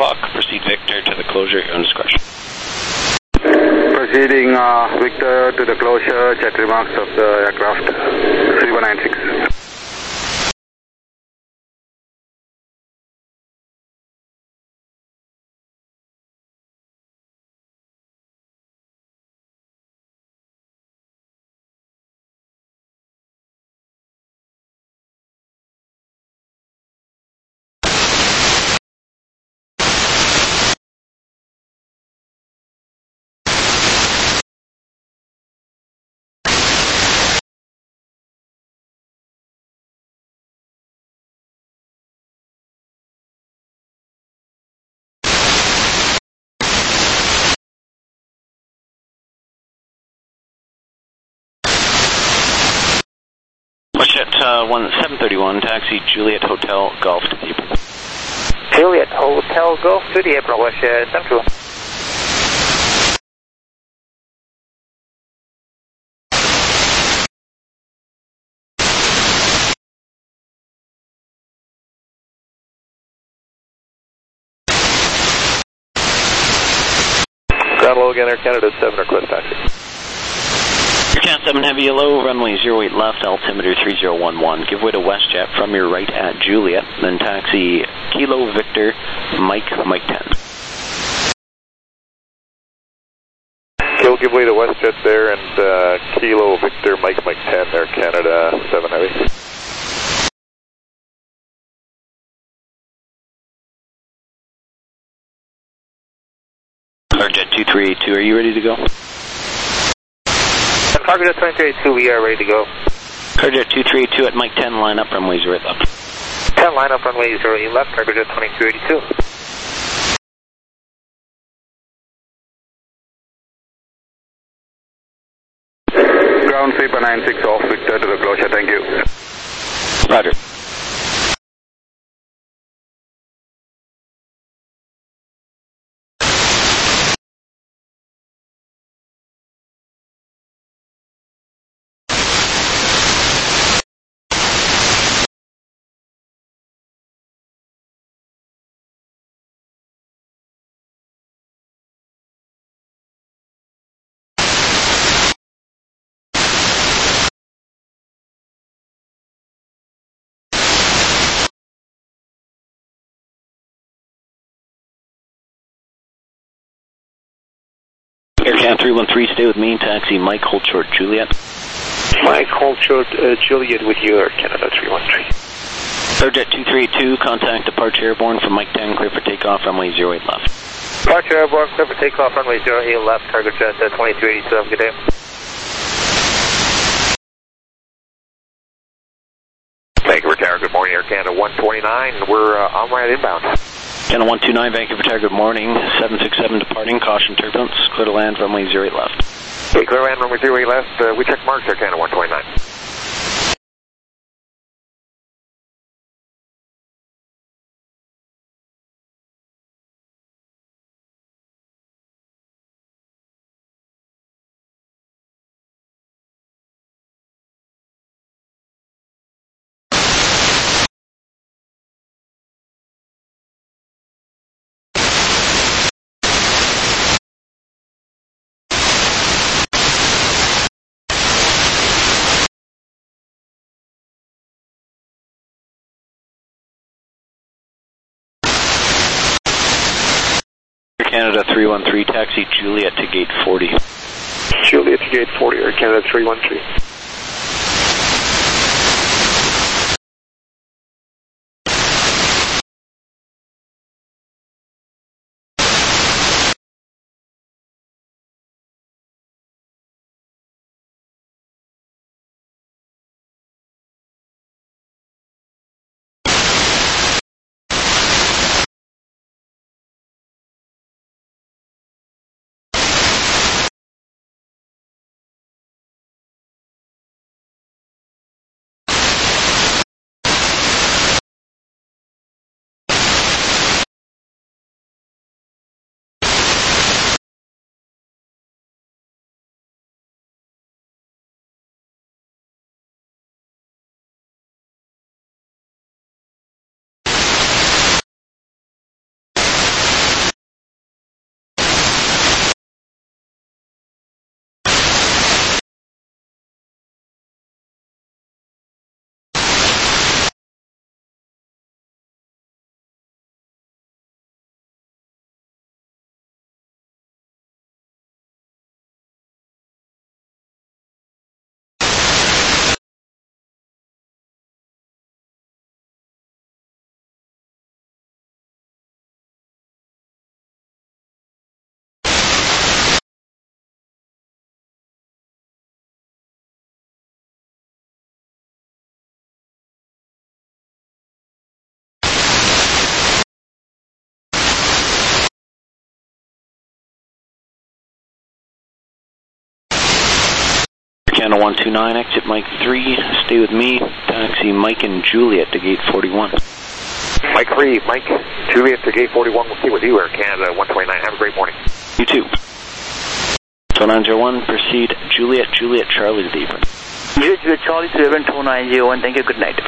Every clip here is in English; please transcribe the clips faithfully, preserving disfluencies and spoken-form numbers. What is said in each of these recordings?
Clock, proceed Victor to the closure at your own discretion. Proceeding uh, Victor to the closure, check remarks of the aircraft, three one nine six. WestJet uh, one seven thirty-one, taxi Juliet Hotel Golf to the apron. Juliet Hotel Golf to the apron, WestJet Central. Ground low again, Air Canada seven, request taxi. Air Canada seven Heavy Yellow, runway zero eight left, altimeter three zero one one. Give way to WestJet from your right at Juliet, then taxi Kilo Victor Mike Mike ten. Kill, give way to WestJet there, and uh, Kilo Victor Mike Mike ten, Air Canada seven Heavy. Carjet two three eight two, are you ready to go? Carjet twenty-three eighty-two, we are ready to go. Carjet two three eight two at Mike ten, line up, runway zero eight left. ten, line up, runway zero eight left, Carjet twenty-three eighty-two. Ground three one nine six off Victor to the closure, thank you. Roger. Air Canada three one three, stay with me, taxi Mike hold short Juliet. Mike, hold short uh, Juliet with you, Air Canada three one three. Carjet two three eight two, contact departure airborne from Mike ten, clear for takeoff, runway zero eight left. Departure airborne, clear for takeoff, runway zero eight left, Carjet uh, twenty-three eighty-two, have a good day. Thank you, Retire. Good morning, Air Canada one twenty-nine. We're uh, on right inbound. Canada one two nine, Vancouver Tower, good morning. seven six seven departing, caution turbulence, clear to land, runway zero eight left. Okay, clear land, runway zero eight left. Uh, we check marks, Air Canada one twenty-nine. Canada three one three, taxi Juliet to gate forty. Juliet to gate forty, Air Canada three one three. Canada one two nine, exit Mike three, stay with me, taxi Mike and Juliet to gate forty-one. Mike three, Mike, Juliet to gate forty-one, we'll stay with you, Air Canada one twenty-nine, have a great morning. You too. two nine zero one, proceed Juliet, Juliet, Charlie to the apron. Juliet, Juliet, Charlie, seven two nine zero one, thank you, good night.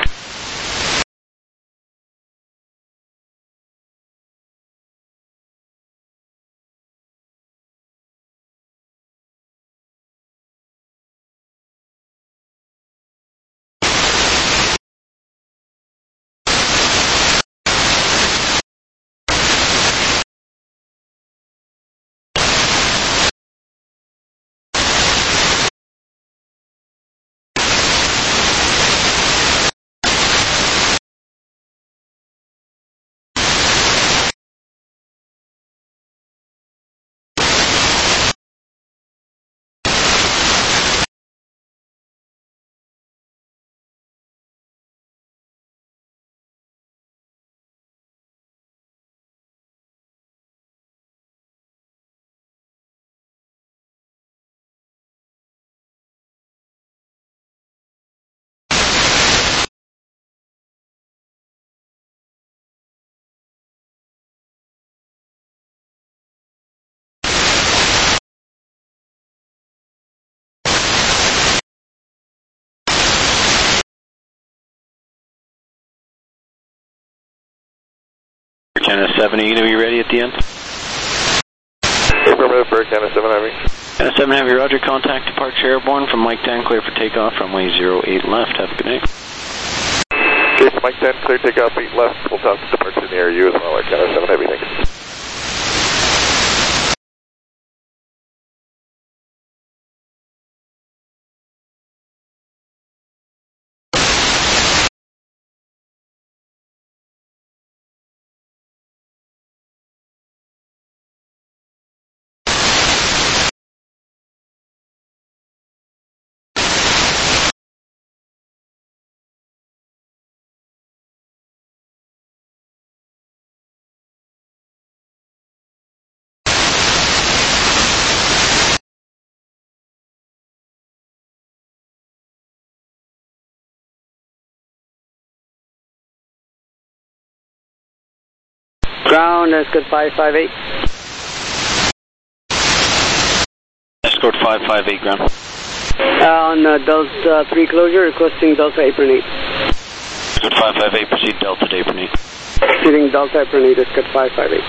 Canada seven, are you going to be ready at the end? Affirmative for Canada seven Heavy. Canada seven Heavy, roger, contact departure airborne from Mike ten, clear for takeoff, runway zero eight left, have a good night. Okay, for Mike ten, clear takeoff, eight left, full top departure in the air, you as well, Air Canada seven Heavy, thanks. Ground, Escort five five eight. Escort five five eight, ground. Uh, on uh, Delta three closure, requesting Delta apron eight. Escort five five eight, proceed Delta to apron eight. Proceeding Delta apron eight, Escort five five eight.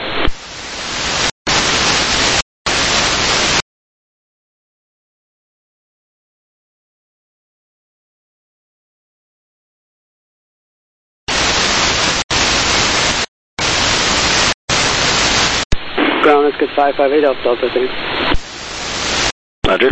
Ground, Escort five five eight, off Delta three. Roger.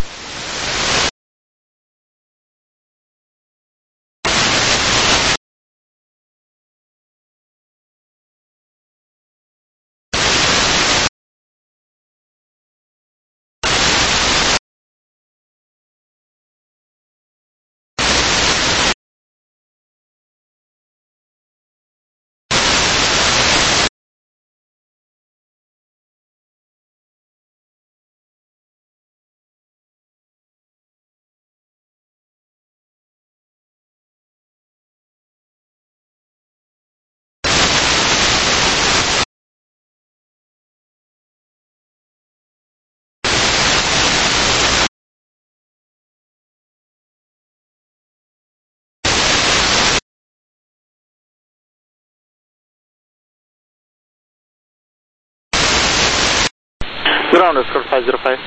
Ground, Escort five zero five.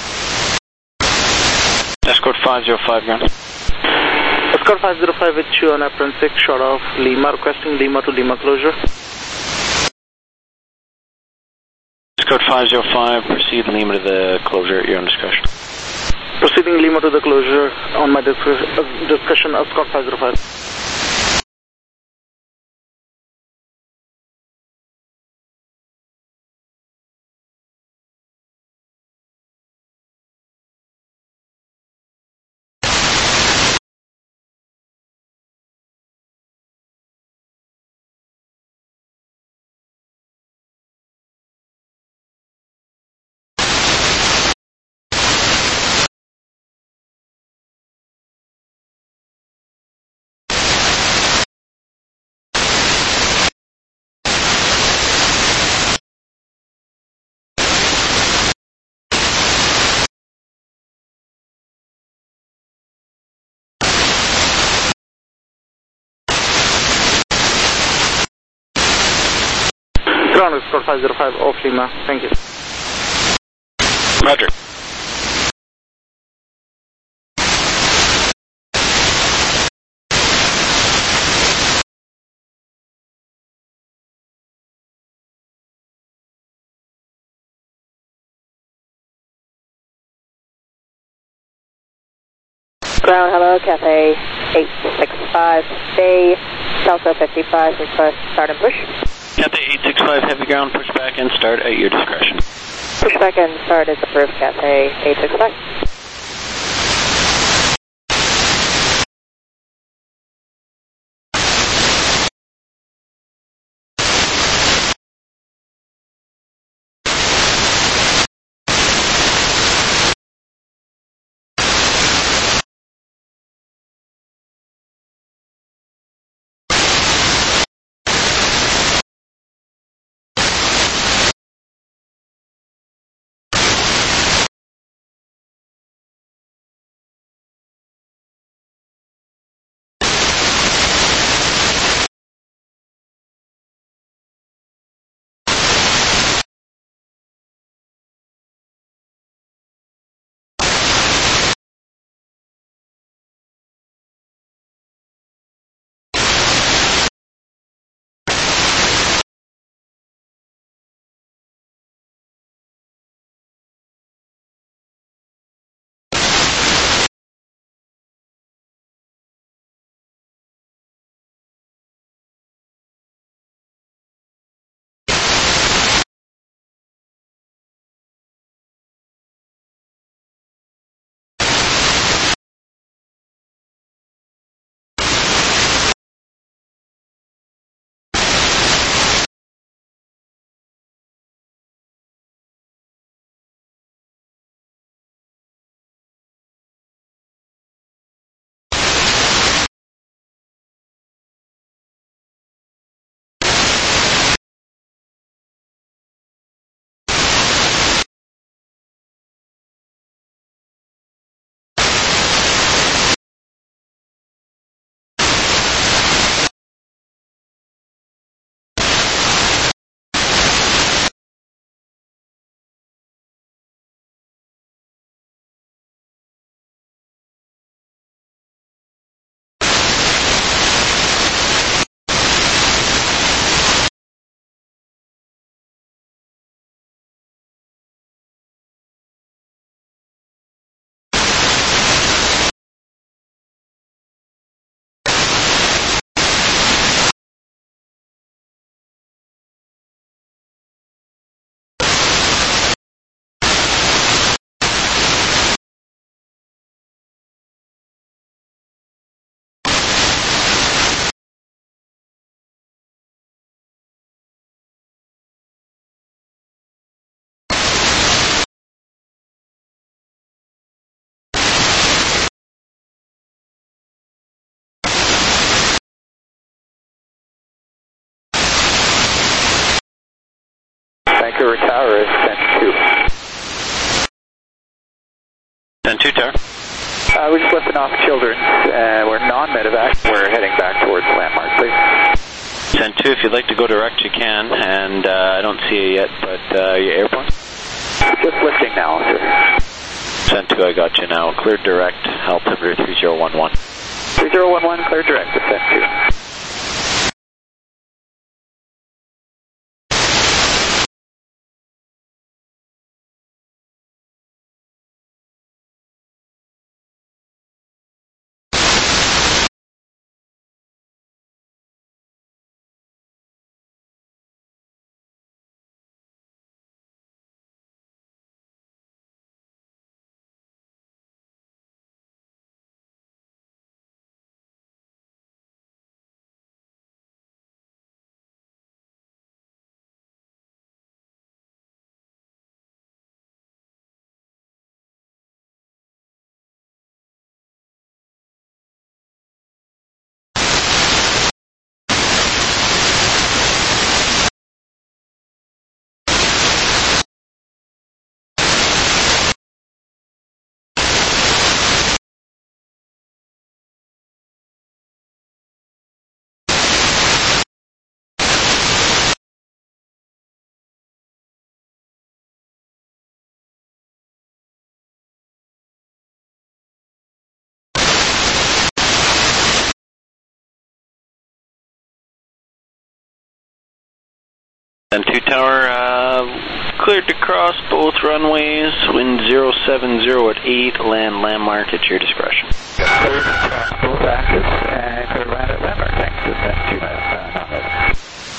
Escort five zero five, ground. Escort five zero five with you on apron six, short of Lima, requesting Lima to Lima closure. Escort five zero five, proceed Lima to the closure at your own discretion. Proceeding Lima to the closure on my discussion, Escort five zero five. Ground Escort five zero five off Lima. Thank you. Roger. Ground, hello, Cafe eight six five, Bay, Delta fifty-five, request start and push. Cathay eight six five, heavy ground, push back and start at your discretion. Push back and start is approved, Cafe eight six five. Vancouver Tower is ten two. ten two, Tower. Uh, we're just lifting off Children's. Uh, we're non-medevac. We're heading back towards Landmark, please. ten two, if you'd like to go direct, you can. And uh, I don't see you yet, but uh, your airplane? Just lifting now, sir. ten two, I got you now. Cleared direct, altimeter three zero one one. three zero one one, cleared direct to ten two. And two tower, uh, cleared to cross both runways, wind zero seven zero at eight, land landmark at your discretion. Cleared to cross both axes and clear right at landmark, thanks, descent two knots.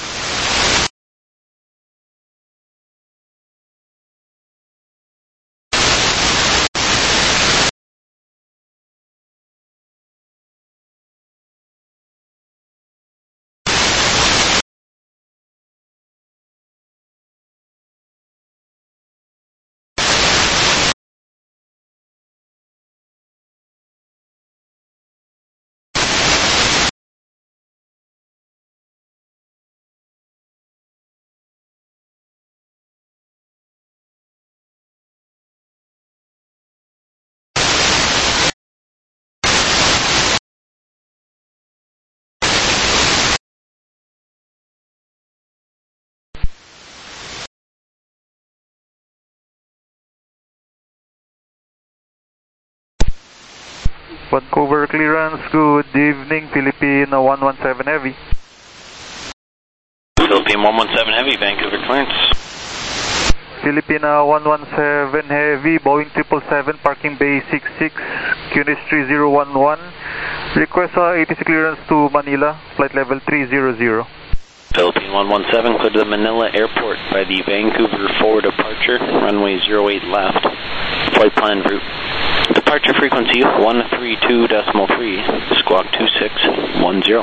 Vancouver clearance, good evening, Philippine one one seven Heavy. Philippine one one seven Heavy, Vancouver clearance. Philippine one one seven Heavy, Boeing triple seven, parking bay six six, Q N H three zero one one. Request uh, A T C clearance to Manila, flight level three zero zero. Philippine one one seven, clear to the Manila airport by the Vancouver four departure, runway zero eight left, flight plan route. Departure frequency one three two point three, squawk two six one zero.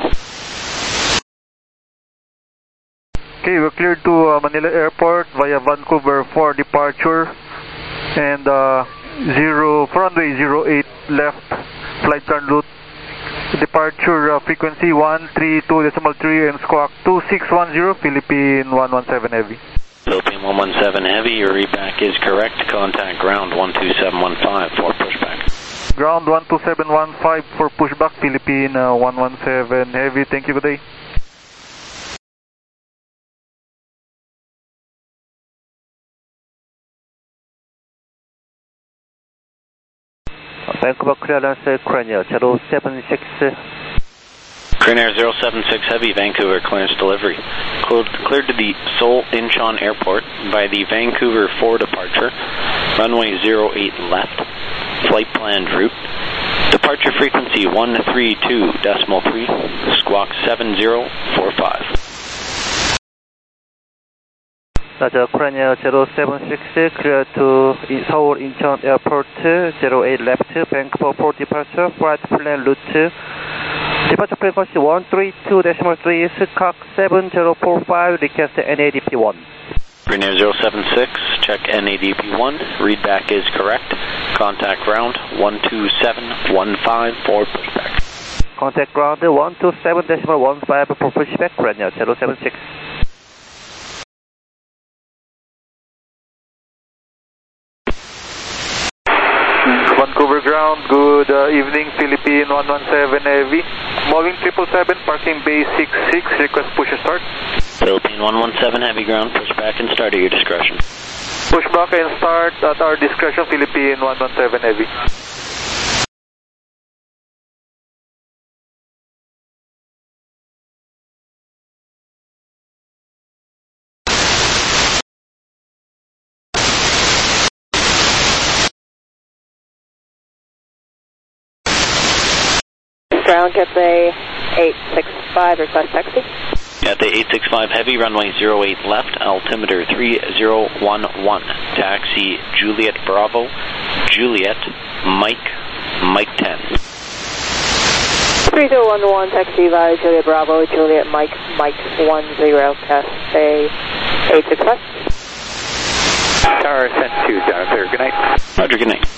Okay, we're cleared to uh, Manila Airport via Vancouver four departure and uh, zero, runway zero eight left, flight plan route. Departure uh, frequency one three two point three and squawk two six one zero, Philippine one one seven Heavy. Philippine one one seven Heavy, your readback is correct. Contact ground one two seven one five for pushback. Ground one two seven one five for pushback, Philippine uh, one one seven Heavy. Thank you, good day. Vancouver clearance, Cranier zero seven six. Cranier zero seven six Heavy, Vancouver clearance delivery. Cleared, cleared to the Seoul Incheon Airport by the Vancouver four departure, runway zero eight left, flight planned route. Departure frequency one three two point three, squawk seven zero four five. Roger, Cranier zero seven six, clear to Seoul Incheon Airport, zero eight left, Vancouver four departure, flight plan route. Departure frequency one three two point three, squawk seven zero four five, request N A D P one. Cranier zero seven six, check N A D P one, readback is correct. Contact ground one two seven one five for pushback. Contact ground one two seven one five for pushback, Cranier zero seven six. Vancouver ground, good uh, evening, Philippine one one seven Heavy. Boeing triple seven, parking bay six six, request push and start. Philippine one one seven Heavy ground, pushback and start at your discretion. Pushback and start at our discretion, Philippine one one seven Heavy. Ground Cathay eight six five, request taxi. Cathay eight six five Heavy, runway zero eight left, altimeter three zero one one. Taxi Juliet Bravo, Juliet, Mike, Mike ten. three zero one one, taxi via Juliet Bravo, Juliet Mike, Mike one zero, Cathay eight six five. Tower sent two, down clear, good night. Roger, good night.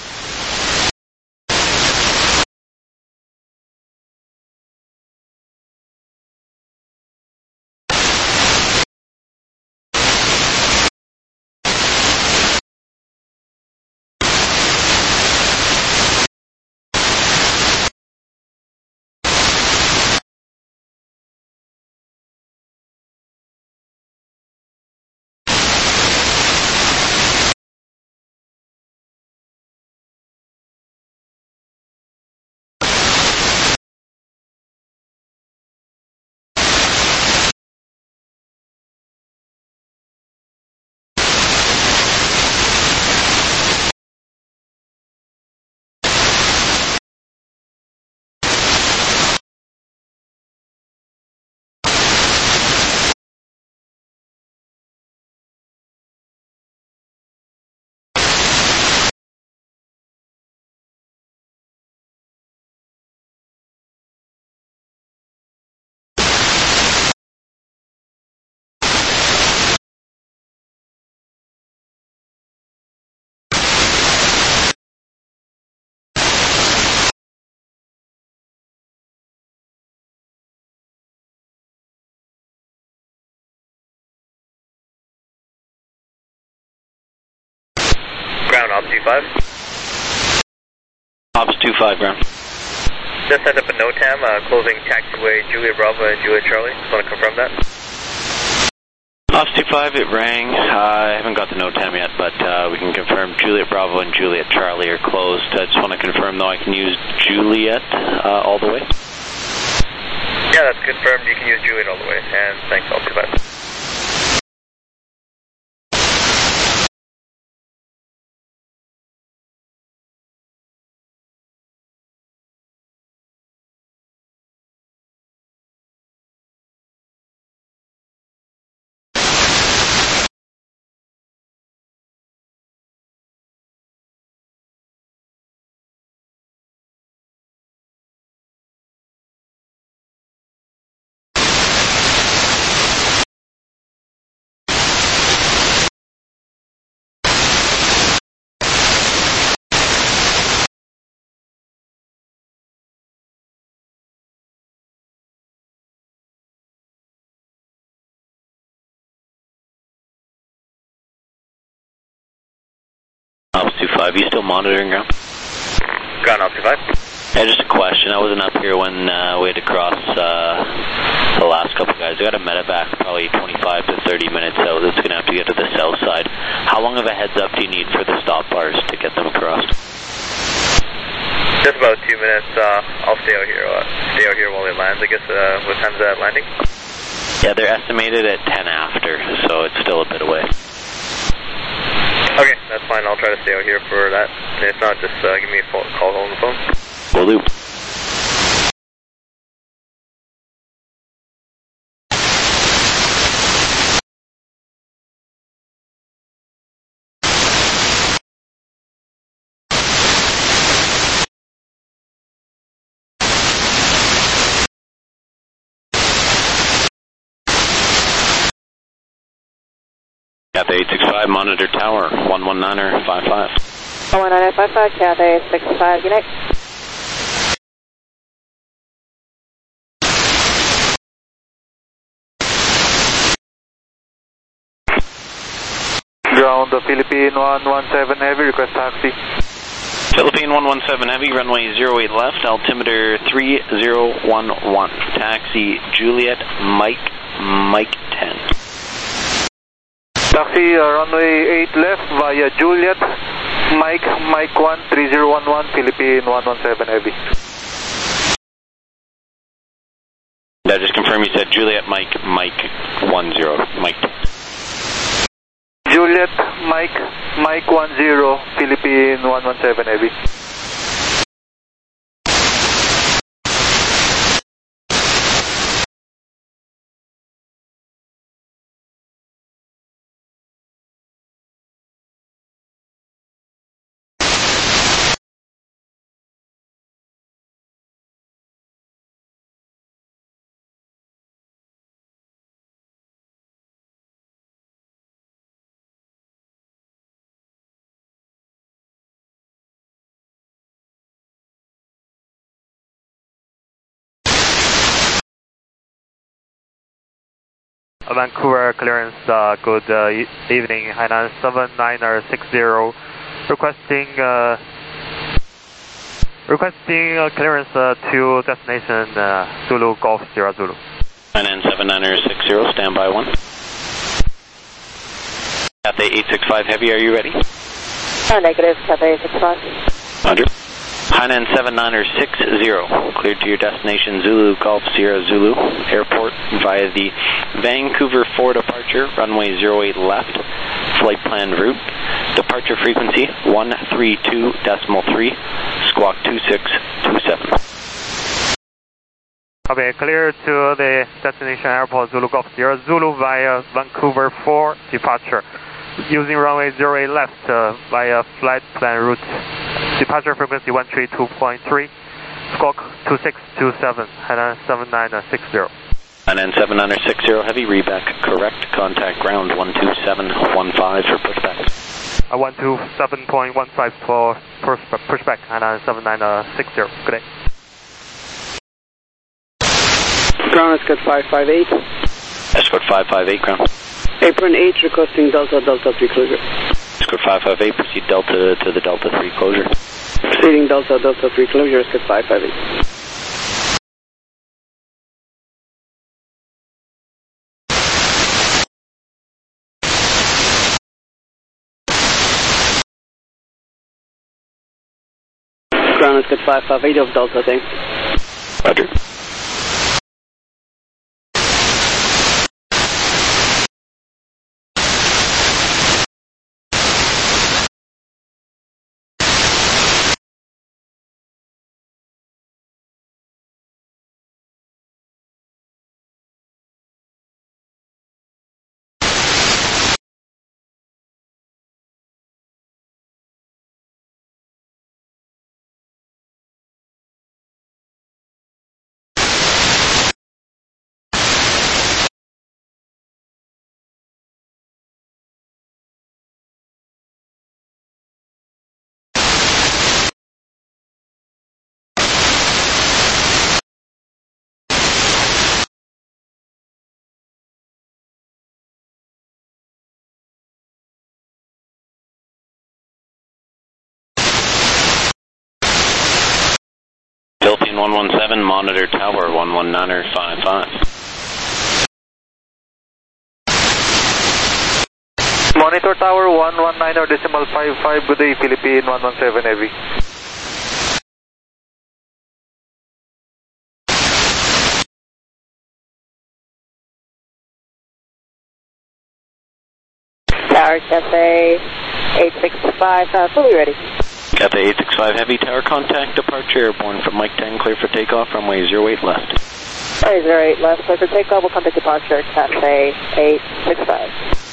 Ops two five. Ops two five, ground. Just sent up a NOTAM, uh, closing taxiway Juliet Bravo and Juliet Charlie. Just want to confirm that. Ops two five, it rang. Uh, I haven't got the NOTAM yet, but uh, we can confirm Juliet Bravo and Juliet Charlie are closed. I just want to confirm, though, I can use Juliet uh, all the way. Yeah, that's confirmed. You can use Juliet all the way. And thanks, Ops two five. Ops two five, you still monitoring ground? Ground Ops two five. Yeah, just a question. I wasn't up here when uh, we had to cross uh, the last couple guys. I got a medevac probably twenty-five to thirty minutes out. That's going to have to get to the south side. How long of a heads up do you need for the stop bars to get them across? Just about two minutes. Uh, I'll stay out here. Uh, stay out here while it lands. I guess. Uh, what time's that landing? Yeah, they're estimated at ten after, so it's still a bit away. Okay, that's fine. I'll try to stay out here for that. And if not, just uh, give me a phone, call on the phone. Will do. Cathay eight six five, monitor tower, one one niner five five. one one niner five five, Cathay six five, unit. Ground, the Philippine one one seven Heavy, request taxi. Philippine one one seven Heavy, runway zero eight left, altimeter three zero one one. Taxi Juliet Mike, Mike ten. Taxi uh, runway eight left via Juliet, Mike, Mike one, three zero one one, Philippine one one seven Heavy. Now just confirm you said Juliet, Mike, Mike one zero, Mike. Juliet, Mike, Mike one zero, Philippine one one seven Heavy. Vancouver clearance, uh, good uh, e evening, Hainan seven niner six zero, requesting uh, requesting uh, clearance uh, to destination uh, Zulu Golf Sierra Zulu. Hainan seven niner six zero, standby one. Cathay eight six five Heavy, are you ready? Oh, negative, Cathay eight six five. Roger. Hainan seven niner six zero, cleared to your destination Zulu Golf Sierra Zulu Airport via the Vancouver four departure, runway zero eight left, flight plan route, departure frequency one three two point three, squawk two six two seven. Okay, clear to the destination airport Zulu Golf Sierra Zulu via Vancouver four departure, using runway zero eight left uh, via flight plan route. Departure frequency one three two point three, squawk two six two seven, Hainan seven niner six zero. Hainan seven niner six zero Heavy, reback correct, contact ground one two seven one five for pushback. Uh, one two seven point one five for push, pushback, Hainan seven niner six zero, good day. Ground Escort five five eight. Escort five five eight, ground. Apron eight requesting Delta Delta three closure. Escort Oscar five five eight, proceed Delta to the Delta three closure. Proceeding Delta, Delta three closure, Oscar five five eight. Ground Oscar five five eight of Delta, thanks. Roger. Philippine one one seven, monitor tower one one niner five five. Monitor tower one one niner decimal five five, good day, Philippine one one seven heavy. Tower Cathay eight six five, uh, fully ready. Cathay eight six five Heavy, tower contact, departure airborne from Mike ten, clear for takeoff, runway zero eight left. Runway zero eight left, clear for takeoff, we'll contact departure, Cathay eight six five.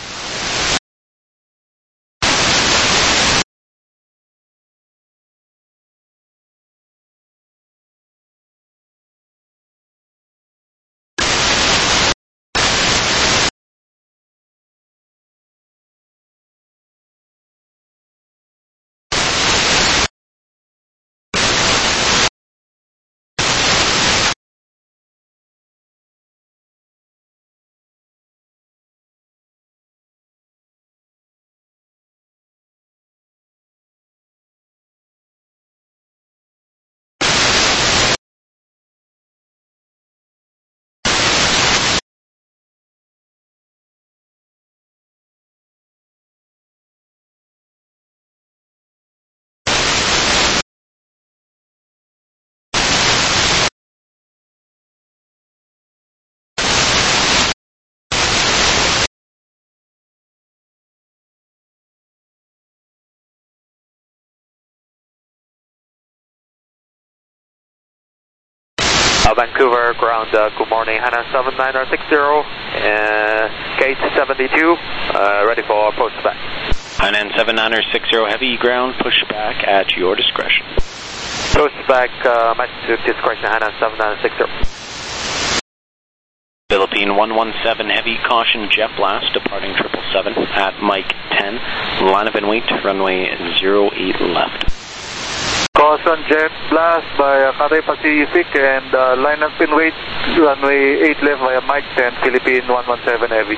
Uh, Vancouver ground, uh, good morning, Hana seven niner six zero, uh, gate seventy-two, uh, ready for approach back. Hana seven niner six zero Heavy, ground, push back at your discretion. Approach back, uh, match to discretion, Hana seven niner six zero. Philippine one one seven Heavy, caution jet blast, departing triple seven at Mike ten, line of in wait, runway zero eight left. Caution jet blast by uh, Cathay Pacific and uh, line up in wait, runway eight left via Mike ten, Philippine one one seven Heavy.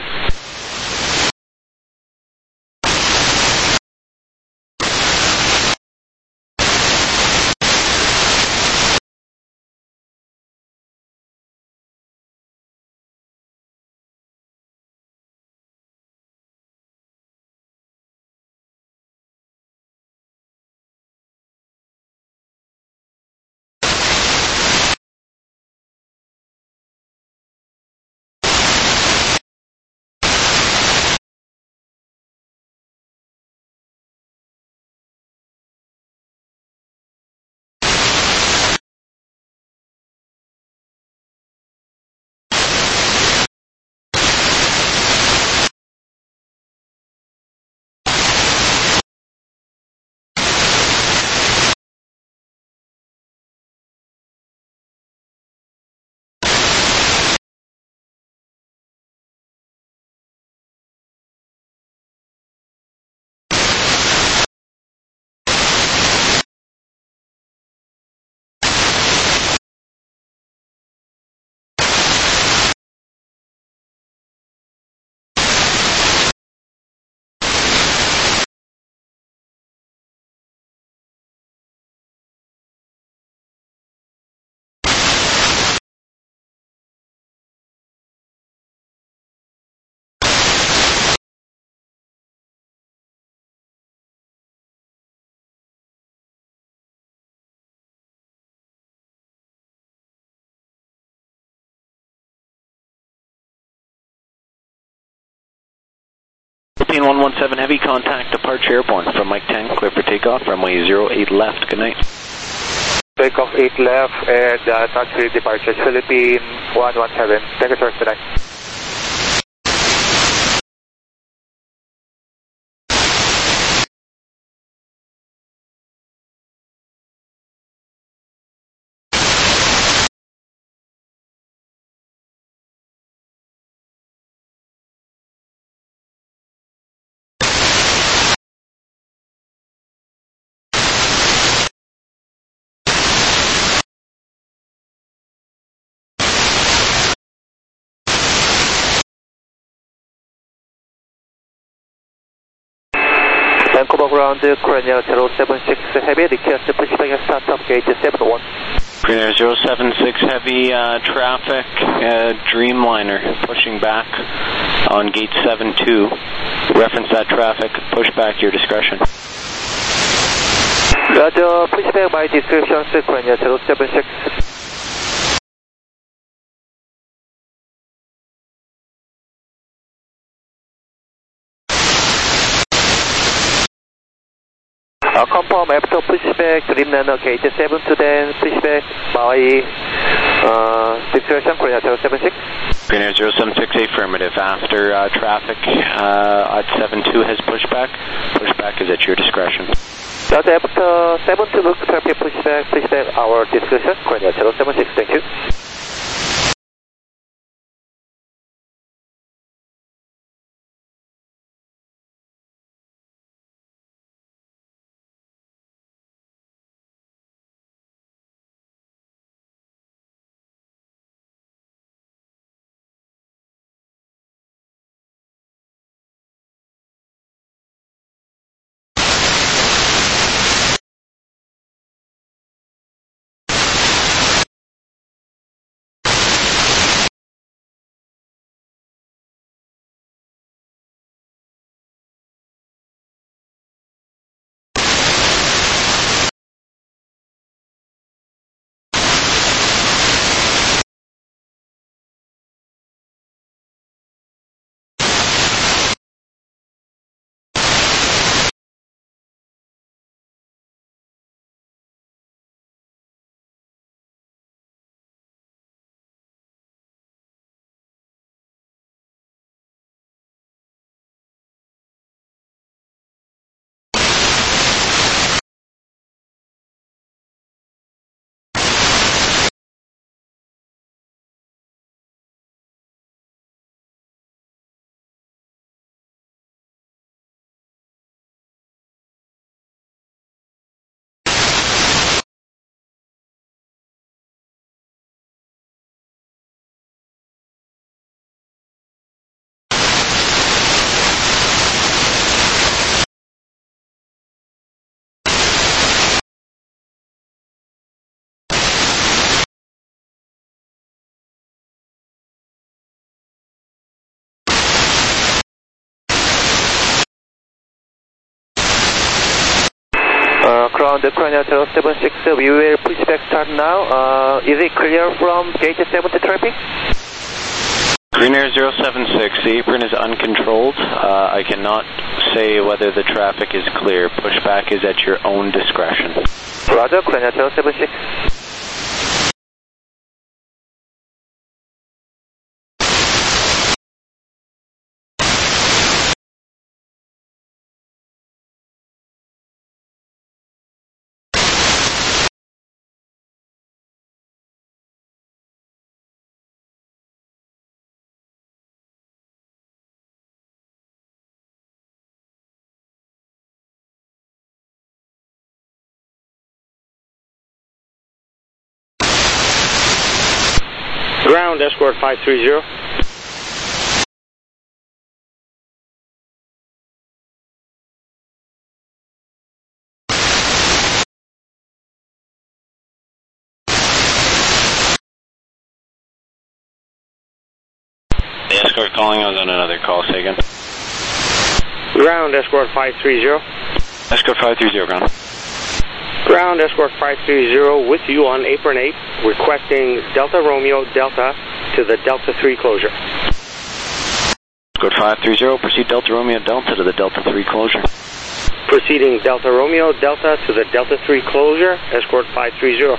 Philippine one one seven Heavy, contact departure airborne from Mike ten, clear for takeoff, runway zero eight left, good night. Takeoff eight left and uh, taxi departure Philippine one one seven. Thank you, sir. Good night. Vancouver ground, Korean Air zero seven six Heavy, request pushback at start of gate seven one. Korean Air zero seven six Heavy, uh, traffic, uh, Dreamliner pushing back on gate seven two. Reference that traffic, push back your discretion. Roger, pushback by description, Korean Air zero seven six. Uh, confirm after pushback, Dreamliner gate seven two, then pushback by uh, discretion, Korean Air zero seven six. Korean Air zero seven six, affirmative. After uh, traffic uh, at seven two has pushback, pushback is at your discretion. That after seven two look traffic pushback, pushback our discretion, Korean Air zero seven six, thank you. Uh, ground Korean Air zero seven six, we will pushback start now. Uh, is it clear from gate seven to traffic? Korean Air zero seven six, the apron is uncontrolled. Uh, I cannot say whether the traffic is clear. Pushback is at your own discretion. Roger, Korean Air zero seven six. Ground, escort five three zero. The escort calling, I was on another call, say again. Ground, escort five three zero. Escort five three zero, ground. Ground, escort five three zero with you on apron eight, requesting Delta Romeo Delta to the Delta three closure. Escort five three zero, proceed Delta Romeo Delta to the Delta three closure. Proceeding Delta Romeo Delta to the Delta three closure, escort five three zero.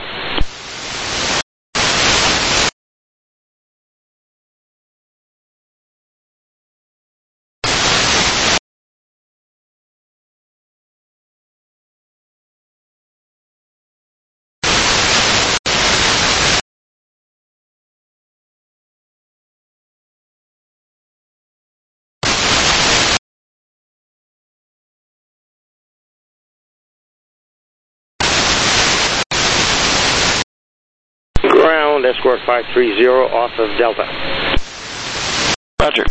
Ground, escort five three zero off of Delta. Roger.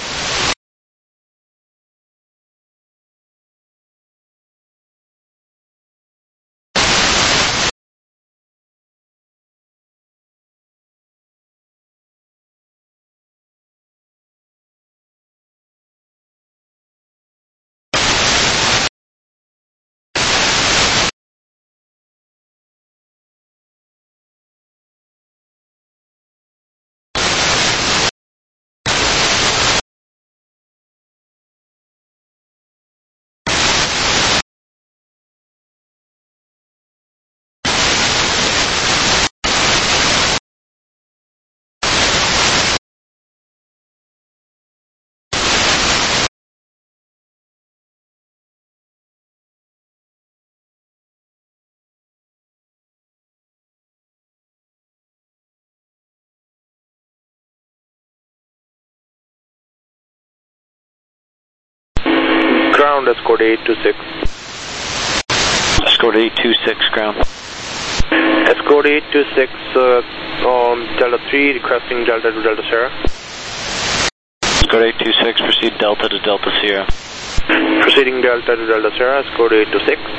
Ground, escort eight two six. Escort eight two six, ground. Escort eight two six uh, on Delta three, requesting Delta to Delta Sierra. Escort eight two six, proceed Delta to Delta Sierra. Proceeding Delta to Delta Sierra, escort eight two six.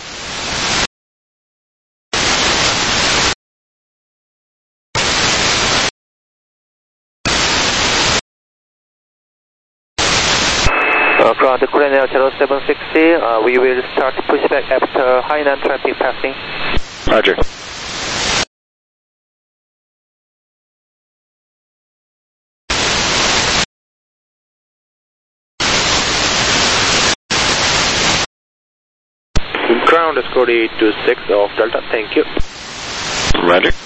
Uh, ground Korean Air zero seven six zero, uh, we will start pushback after Hainan traffic passing. Roger. Ground, escort eight two six off Delta, thank you. Roger.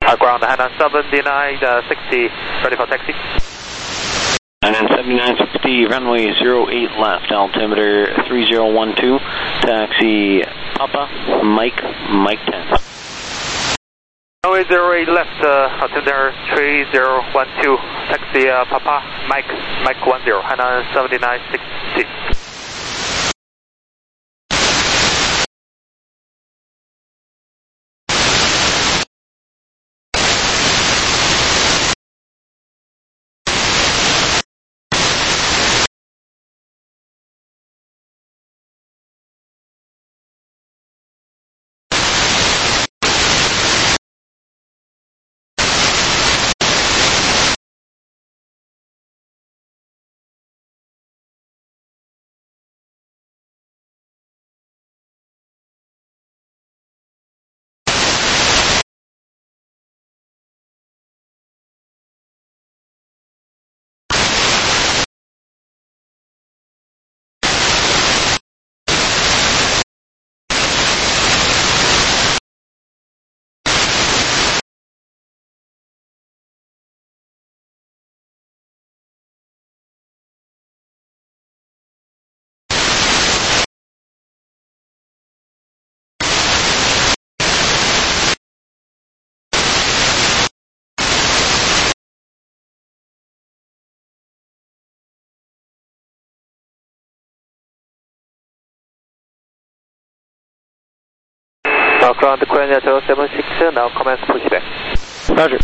Uh, ground Hana seventy-nine sixty, ready for taxi. Hana seventy-nine sixty, runway zero eight left, altimeter three zero one two, taxi Papa, Mike, Mike ten. Runway zero eight left, uh, altimeter three zero one two, taxi uh, Papa, Mike, Mike one zero, Hana seventy-nine sixty. Uh, ground Korean zero seven six, now commence pushback. Roger.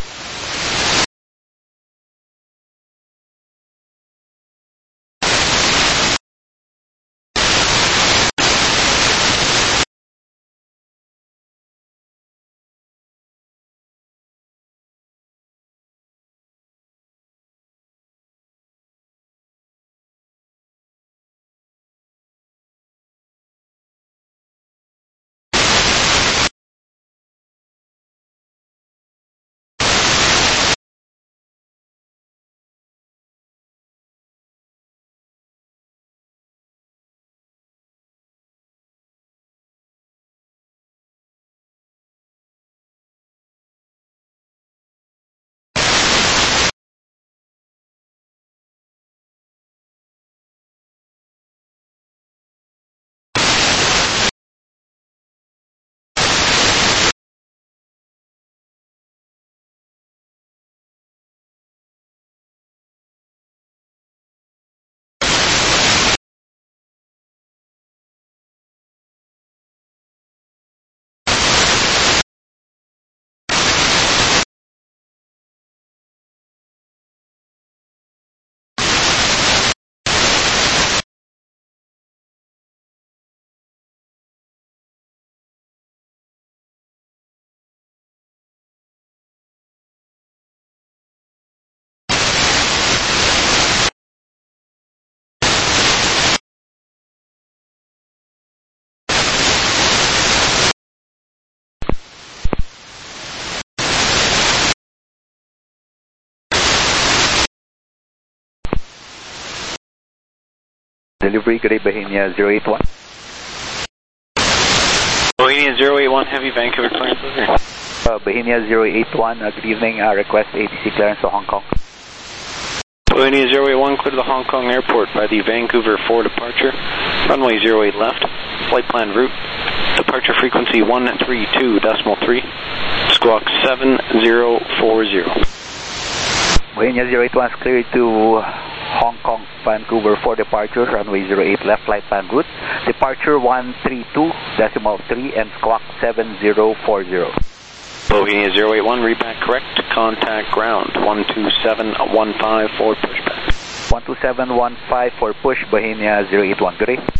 Delivery, good day, Bohemia zero eight one. Bohemia zero eight one, heavy Vancouver clearance over. Uh, Bohemia zero eight one, uh, good evening, uh, request A T C clearance to Hong Kong. Bohemia zero eight one, clear to the Hong Kong airport by the Vancouver four departure, runway zero eight left, flight plan route, departure frequency one three two point three, squawk seven zero four zero. Bohemia zero eight one is cleared to Hong Kong, Vancouver for departure, runway zero eight left, flight plan route, departure one three two point three and squawk seven zero four zero. Bohemia zero eight one, read back correct, contact ground one two seven one five for pushback. one two seven one five for push, Bohemia zero eight one, good day.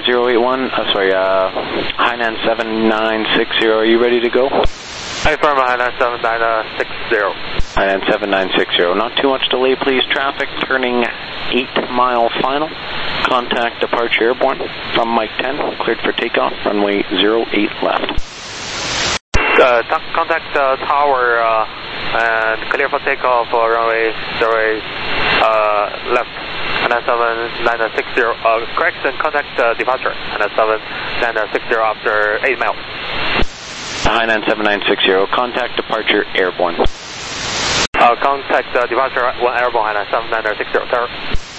zero eight one, uh, sorry, uh, Hainan seven nine six zero, are you ready to go? Hi, firm, Hainan seven nine six zero. Hainan seven nine six zero, not too much delay, please. Traffic turning eight mile final. Contact departure airborne from Mike ten, cleared for takeoff, runway zero eight left. Uh, contact uh, tower uh, and clear for takeoff for runway zero eight uh, left. Hainan seven nine six zero, uh, correction, contact uh, departure. Hainan seven nine six zero after eight miles. Hainan seven nine six zero, contact departure airborne. Uh, contact uh, departure one airborne, Hainan seven nine six zero, sir.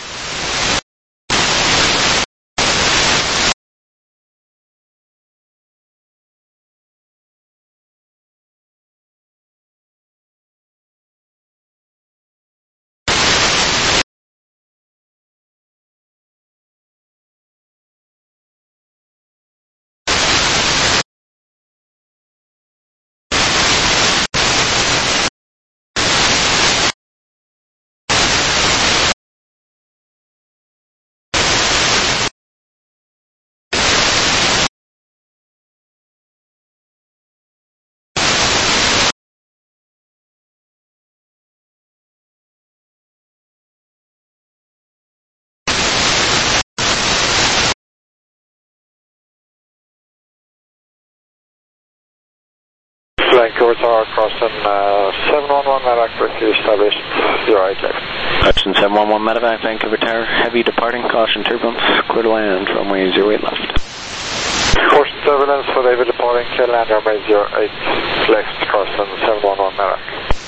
Vancouver Tower, crossing uh, seven one one medevac with you established zero eight left. Hudson seven one one medevac, Vancouver Tower, heavy departing, caution turbulence, clear to land, runway zero eight left. Force turbulence for David departing, clear land, runway zero eight left, crossing seven one one medevac.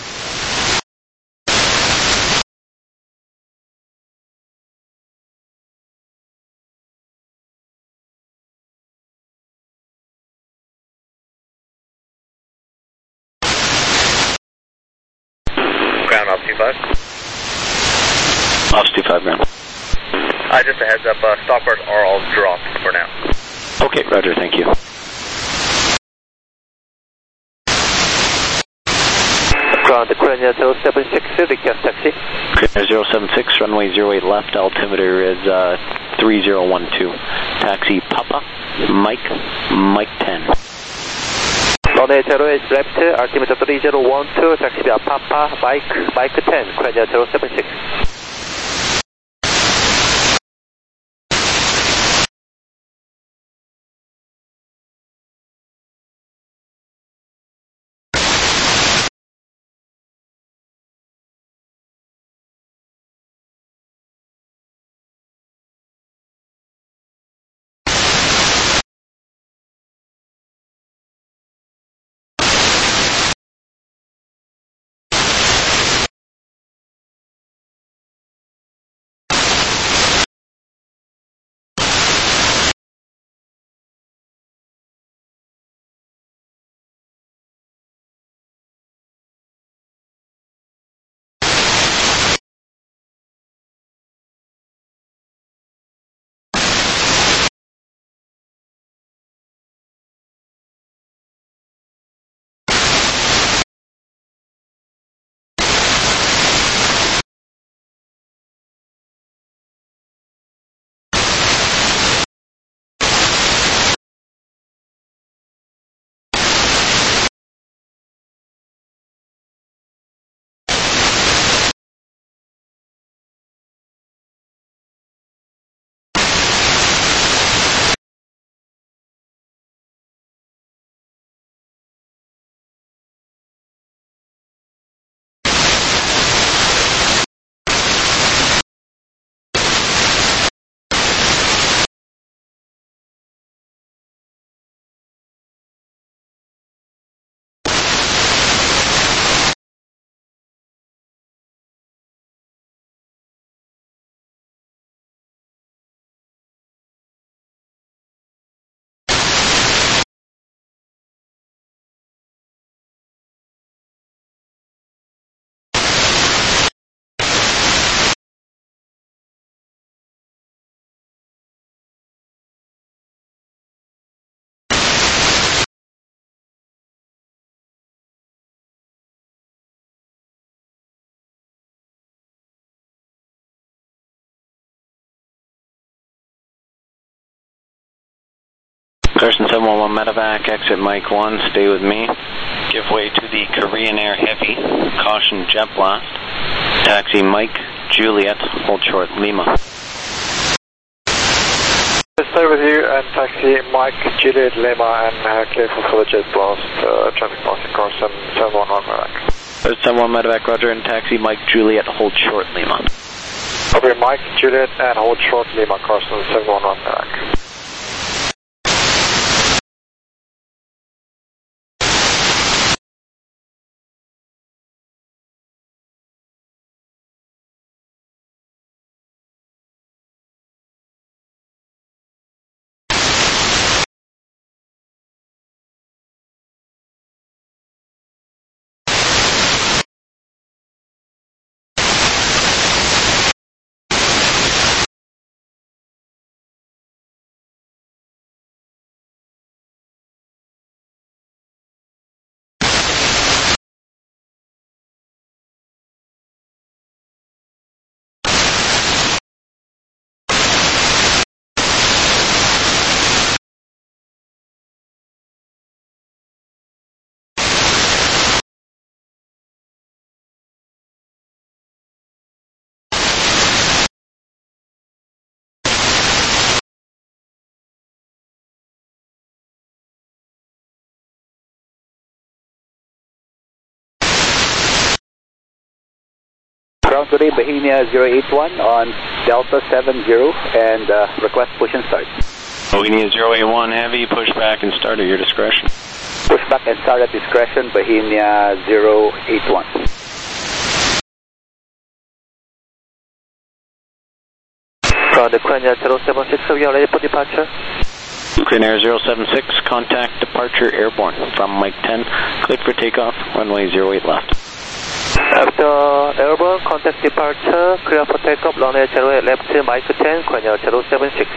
Ground off two five. Off two five, ground. Uh, just a heads up, uh, stoppers are all dropped for now. Okay, roger, thank you. Ground, Korea zero seven six, request taxi. Korea zero seven six, runway zero eight left, altimeter is uh, three zero one two. Taxi Papa, Mike, Mike ten. Runway zero eight left, altimeter three zero one two, taxi Papa, Mike, Mike ten, Korea zero seven six. Carson seven one one Medevac, exit Mike one, stay with me. Give way to the Korean Air Heavy, caution jet blast. Taxi Mike, Juliet, hold short, Lima. Stay with you and taxi Mike, Juliet, Lima, and uh, careful for the jet blast, uh, traffic passing Carson seven one one Medevac. Carson seven one Medevac, roger, and taxi Mike, Juliet, hold short, Lima. Copy Mike, Juliet, and hold short, Lima, Carson seven one one Medevac. Ground today, Bohemia zero eight one on Delta seven zero and uh, request push and start. Bohemia zero eight one Heavy, push back and start at your discretion. Push back and start at discretion, Bohemia zero eight one. From the Korean Air zero seven six, we are ready for departure. Korean Air zero seven six, contact departure airborne from Mike ten, cleared for takeoff, runway zero eight left. After airborne, contact departure, clear for takeoff, runway zero eight left, Mike ten, Korean Air zero seven six.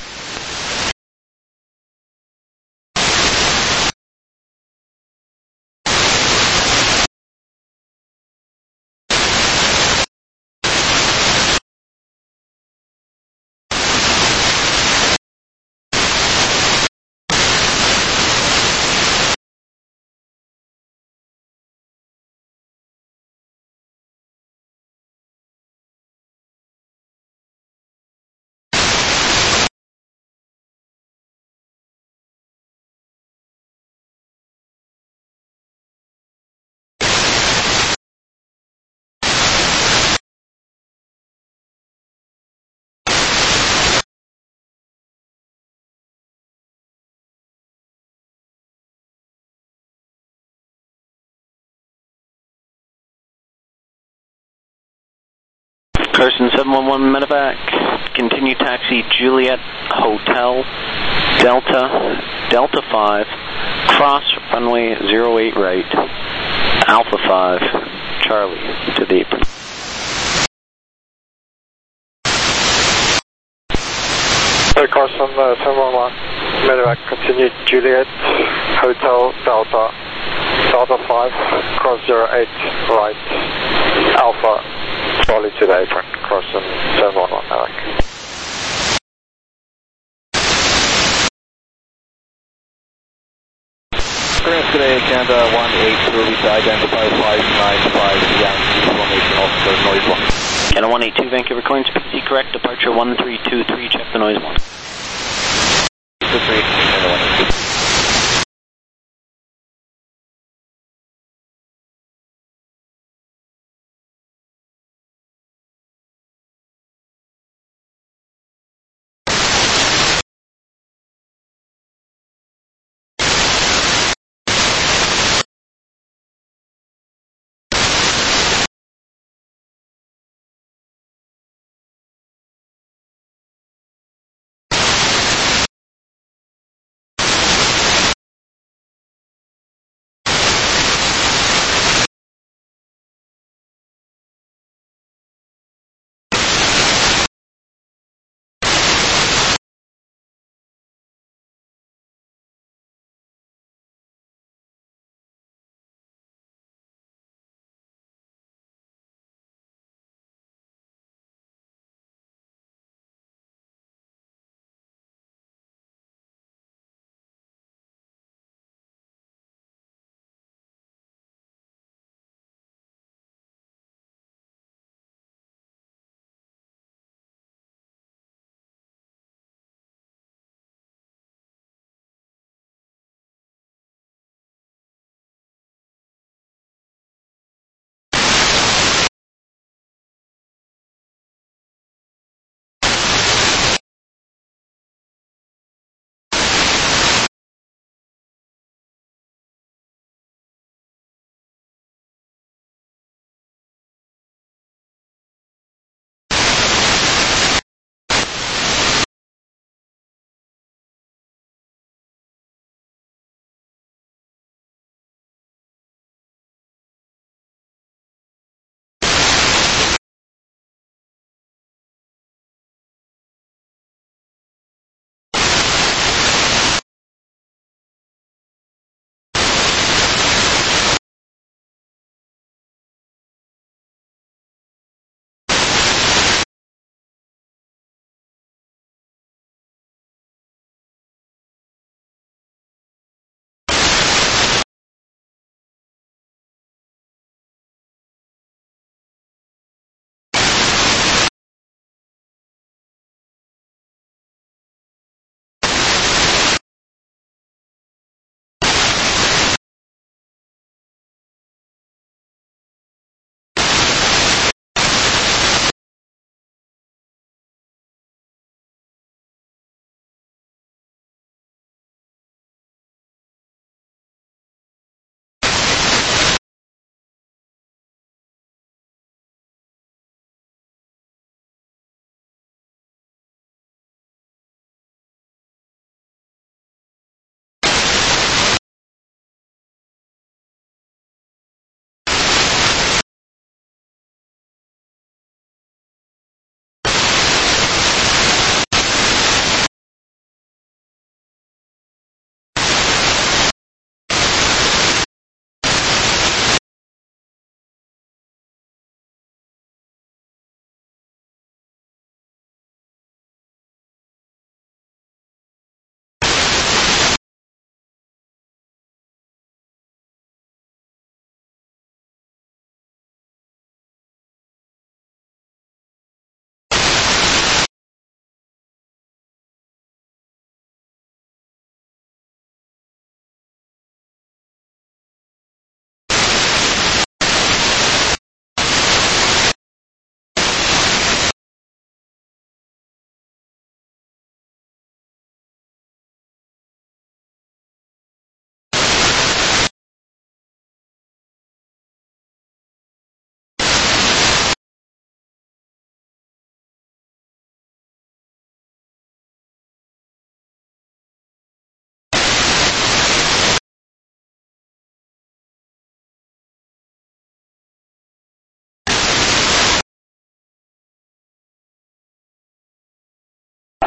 Carson seven one one Medevac, continue taxi Juliet Hotel Delta Delta five, cross runway zero eight right, Alpha five, Charlie to the apron. Hey Carson uh, seven one one Medevac, continue Juliet Hotel Delta Delta five, cross zero eight right, Alpha Charlie to the apron, Carson seven one one Medevac. Clearance today, Canada one eight two, to identify five nine five Yankee formation officer, noise one. Canada one eight two, Vancouver Clearance, P C correct, departure one three two three, check the noise one. two three, Canada one eight two.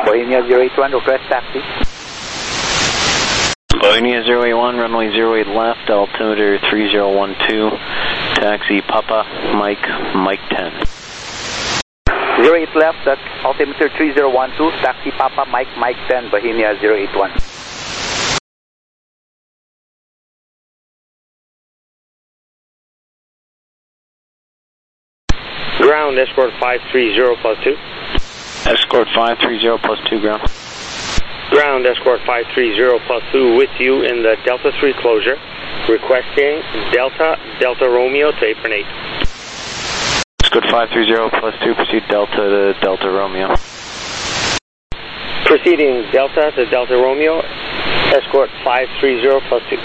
Bohemia zero eight one, request taxi. Bohemia zero eight one, runway zero eight left, altimeter three zero one two, taxi Papa, Mike, Mike ten. zero eight left, that's altimeter three zero one two, taxi Papa, Mike, Mike ten, Bohemia zero eight one. Ground, escort five three zero plus two. Escort five three zero plus two, ground. Ground, escort five three zero plus two with you in the Delta three closure, requesting Delta, Delta Romeo to apron eight. Escort five three zero plus two, proceed Delta to Delta Romeo. Proceeding Delta to Delta Romeo, escort five three zero plus two.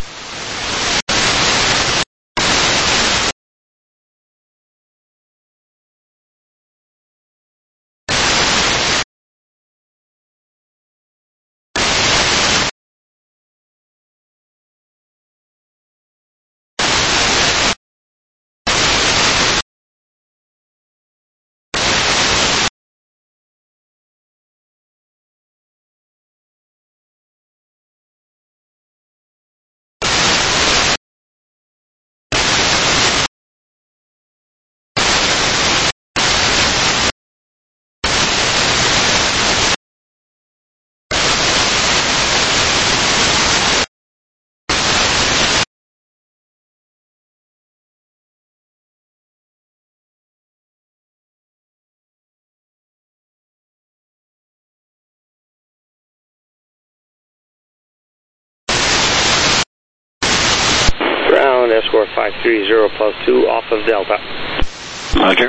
Ground, escort five three zero plus two off of Delta. Roger.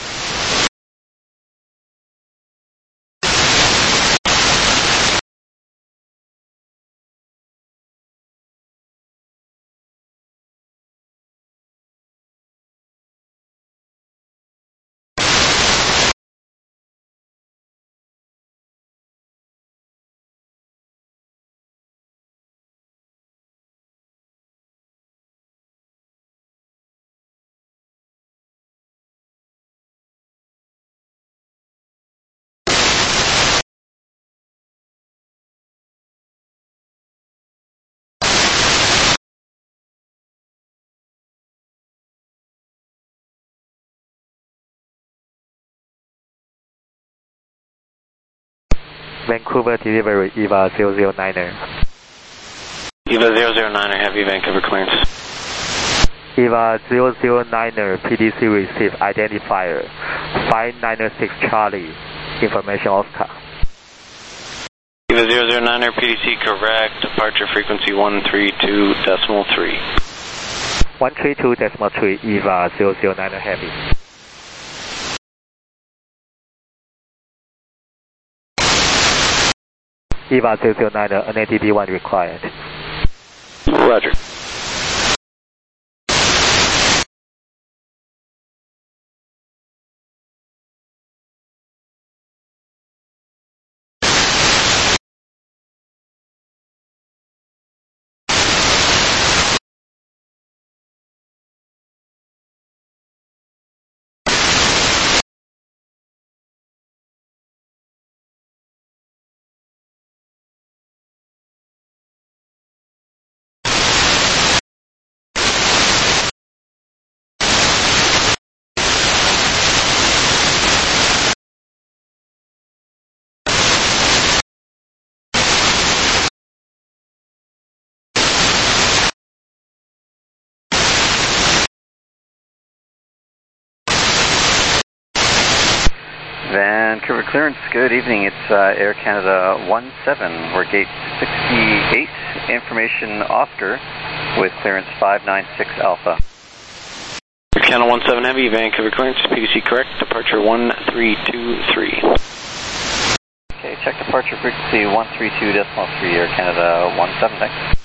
Vancouver delivery, EVA zero zero niner. EVA zero zero niner, heavy Vancouver clearance. EVA zero zero niner, P D C receive identifier, five nine six Charlie, information Oscar. EVA zero zero niner, P D C correct, departure frequency one three two decimal three. one three two decimal three, EVA zero zero niner heavy. EVA zero zero niner, N A D D one required. Roger. Vancouver clearance, good evening. It's uh, Air Canada one seven. We're gate sixty-eight, information Oscar with clearance five nine six Alpha. Air Canada one seven heavy, Vancouver clearance, P D C correct, departure one three two three. Okay, check departure frequency one three two decimal three, Air Canada one seven, thanks.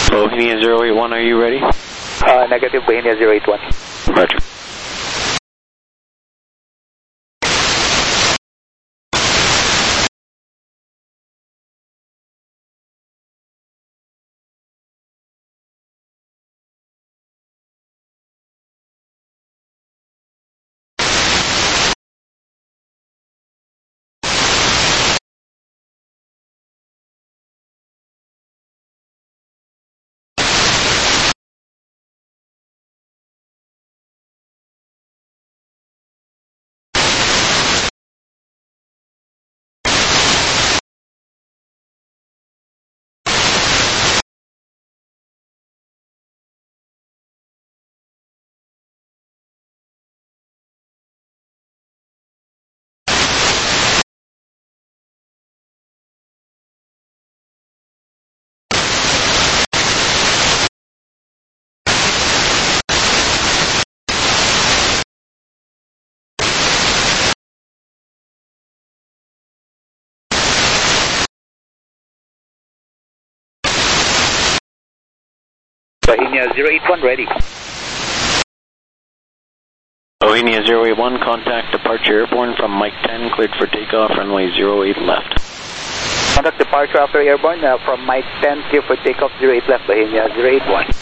Bohemia zero eight one, are you ready? Uh, negative, Bohemia zero eight one. Roger. Bohemia zero eight one, ready. Bohemia zero eight one, contact departure airborne from Mike ten, cleared for takeoff, runway zero eight left. Contact departure after airborne uh, from Mike ten, clear for takeoff zero eight left, Bohemia zero eight one.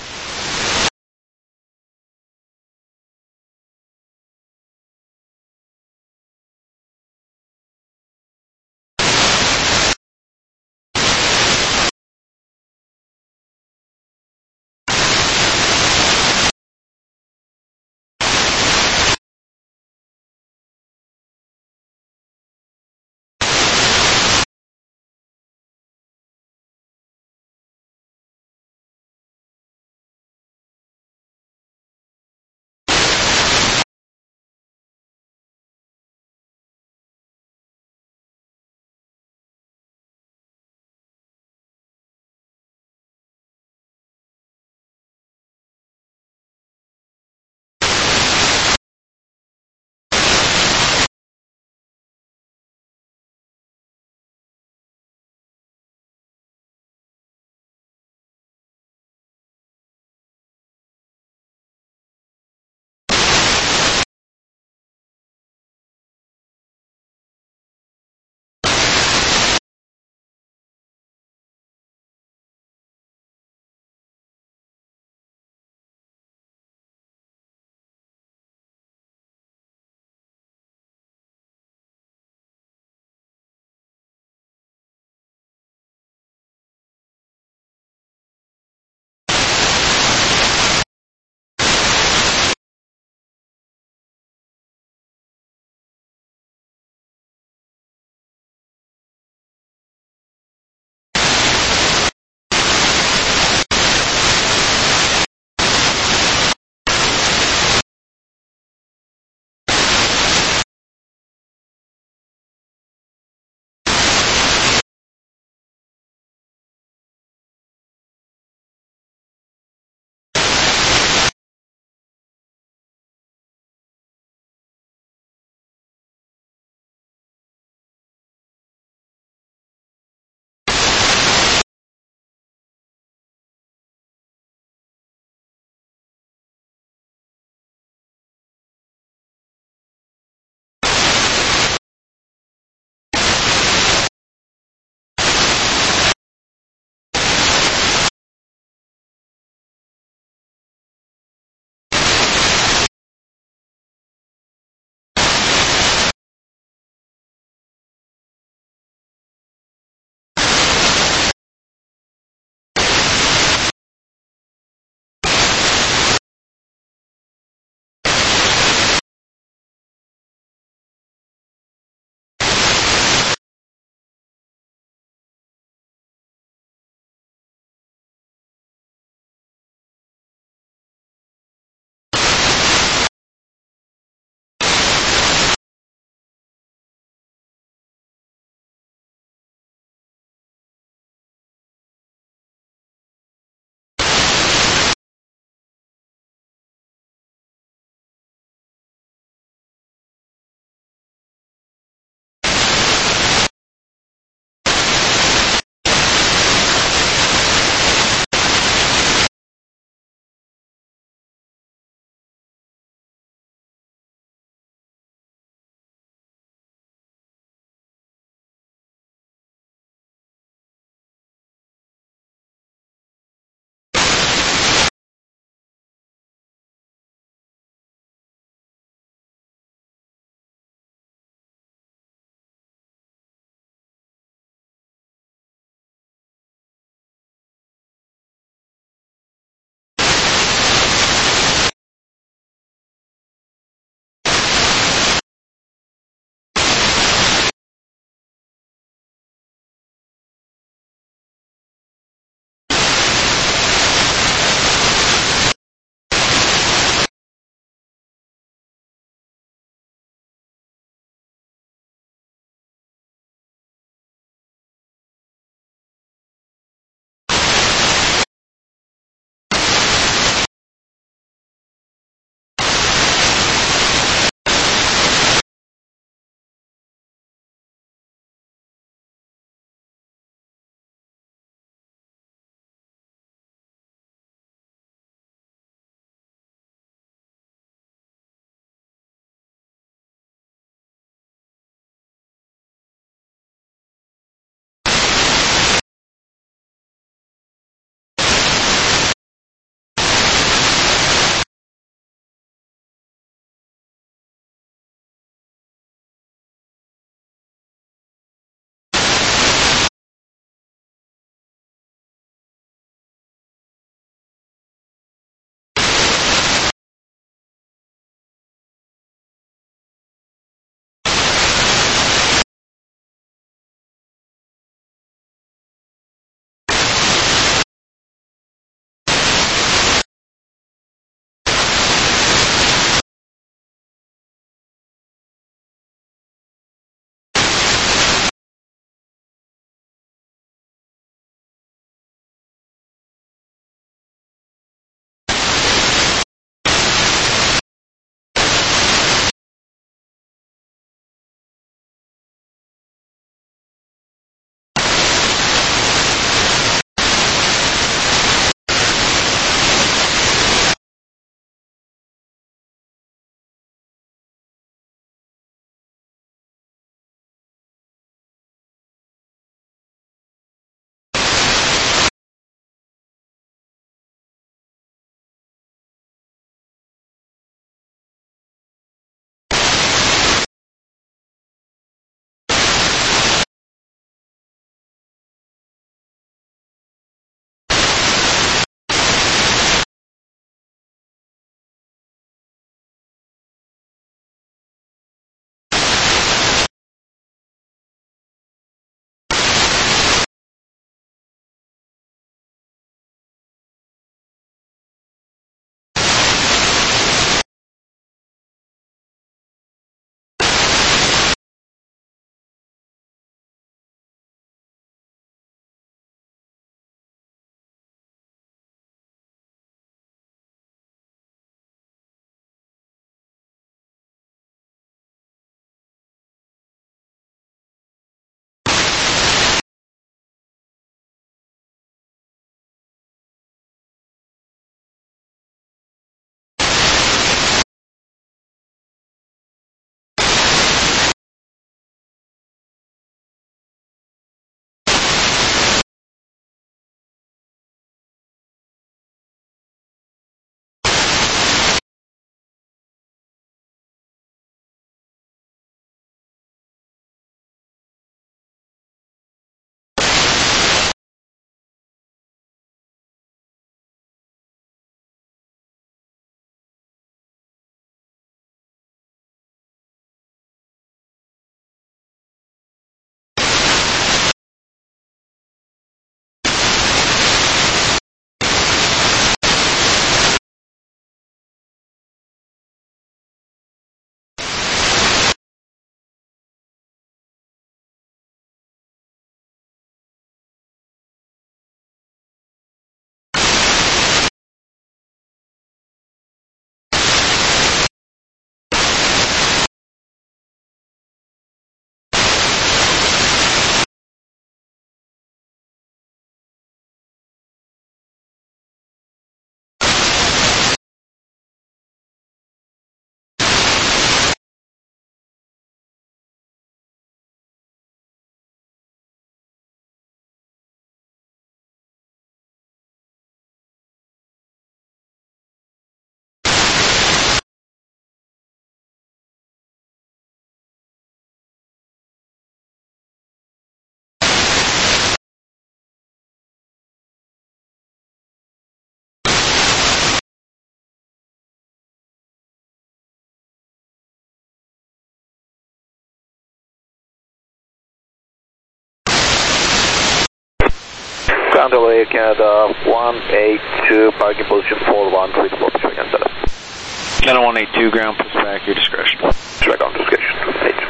Ground L A Canada one eight two, parking position four one, three four, push back on setup. Canada one eight two, ground, push back, your discretion. Push back on discretion, eight.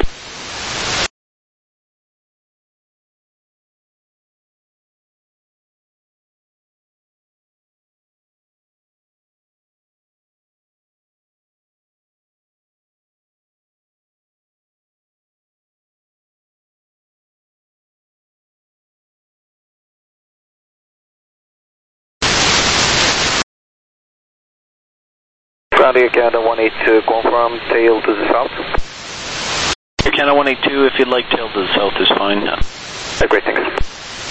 Ground Air Canada one eight two, confirm tail to the south. Air Canada one eight two, if you'd like tail to the south is fine. Uh, great, thanks.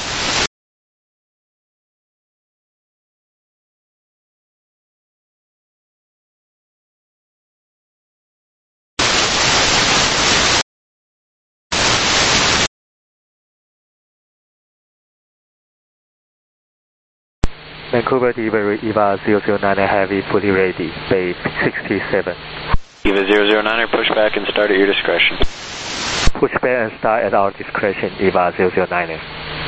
Vancouver delivery, E V A zero zero nine Heavy, fully ready, bay sixty-seven. E V A zero zero nine, push back and start at your discretion. Push back and start at our discretion, E V A zero zero nine.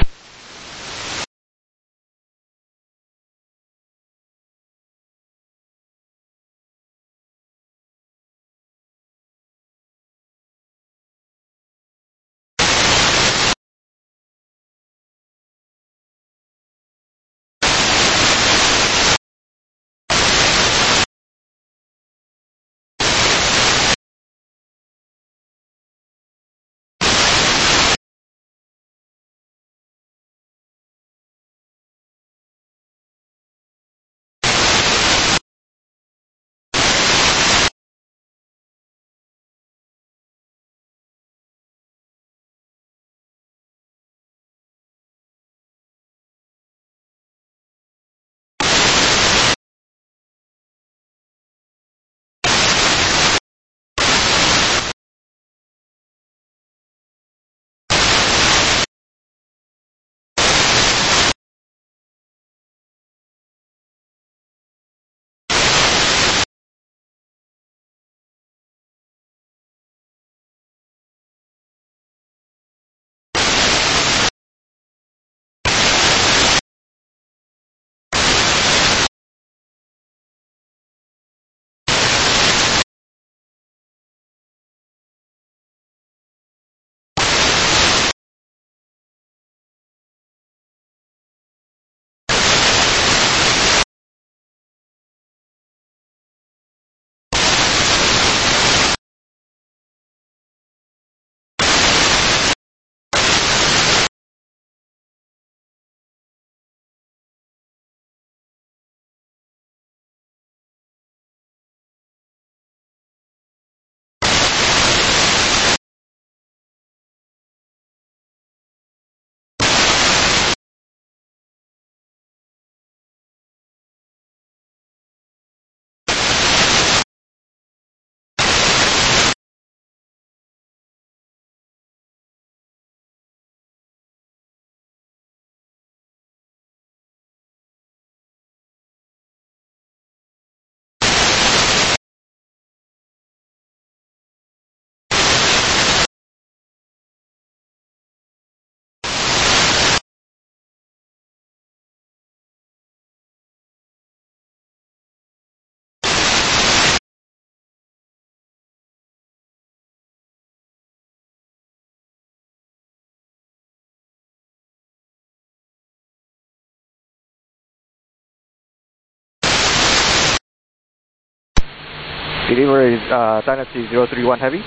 Delivery is uh, Dynasty zero three one Heavy.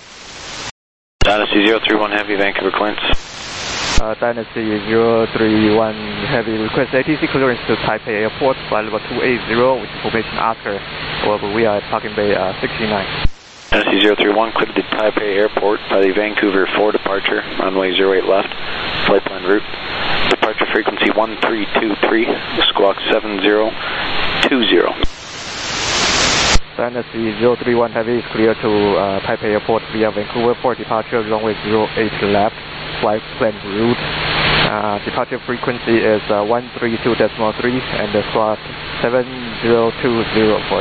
Dynasty zero three one Heavy, Vancouver clearance. Uh, Dynasty zero three one Heavy, request A T C clearance to Taipei Airport, flight level two eighty with information Oscar. However, we are at Parking Bay uh, sixty-nine. Dynasty zero three one, cleared to Taipei Airport by the Vancouver four departure, runway zero eight left, flight plan route. Departure frequency one three two three, squawk seven zero two zero. Dynasty zero three one Heavy is clear to uh, Taipei Airport via Vancouver for departure, runway zero eight left, flight plan route. Uh, departure frequency is uh, one three two point three and the squawk seven zero two zero for